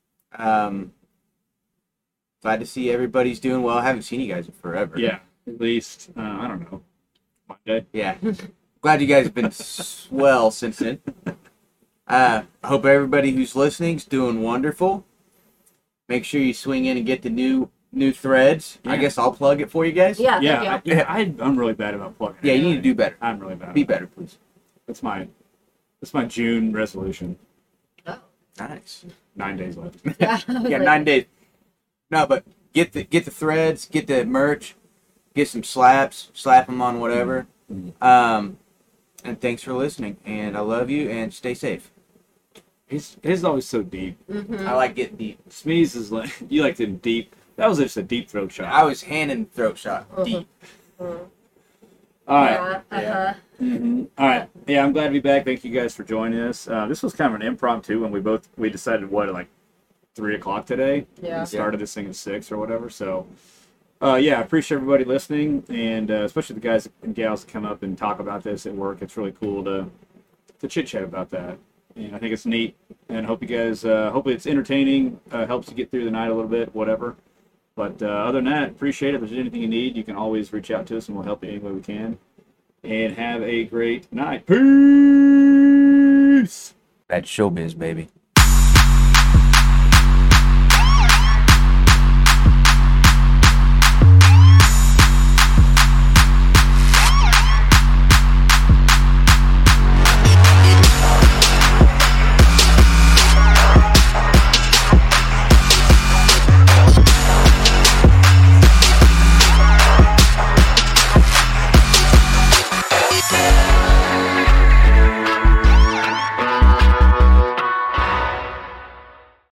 Glad to see everybody's doing well. I haven't seen you guys in forever. Yeah, at least I don't know, Monday. Yeah. Glad you guys have been swell since then. I hope everybody who's listening is doing wonderful. Make sure you swing in and get the new threads. I Yeah. guess I'll plug it for you guys. Yeah, Yeah, thank you. I'm really bad about plugging. Yeah, you need to do better. I'm really bad. Be better, please. That's my June resolution. Nice. 9 days left. Yeah, Yeah, 9 days. No, but get the threads, get the merch, get some slaps, slap them on whatever. And thanks for listening. And I love you and stay safe. His always so deep. I like getting deep. Smeeze is like you like them deep. That was just a deep throat shot. I was handing the throat shot deep. All right. Yeah, All right. Yeah, I'm glad to be back. Thank you guys for joining us. This was kind of an impromptu when we decided what at like 3:00 today. Yeah. We started this thing at 6 or whatever. So, yeah, I appreciate everybody listening, and especially the guys and gals that come up and talk about this at work. It's really cool to chit chat about that. And I think it's neat, and I hope you guys, hopefully it's entertaining, helps you get through the night a little bit, whatever. But other than that, appreciate it. If there's anything you need, you can always reach out to us, and we'll help you any way we can. And have a great night. Peace! That's showbiz, baby.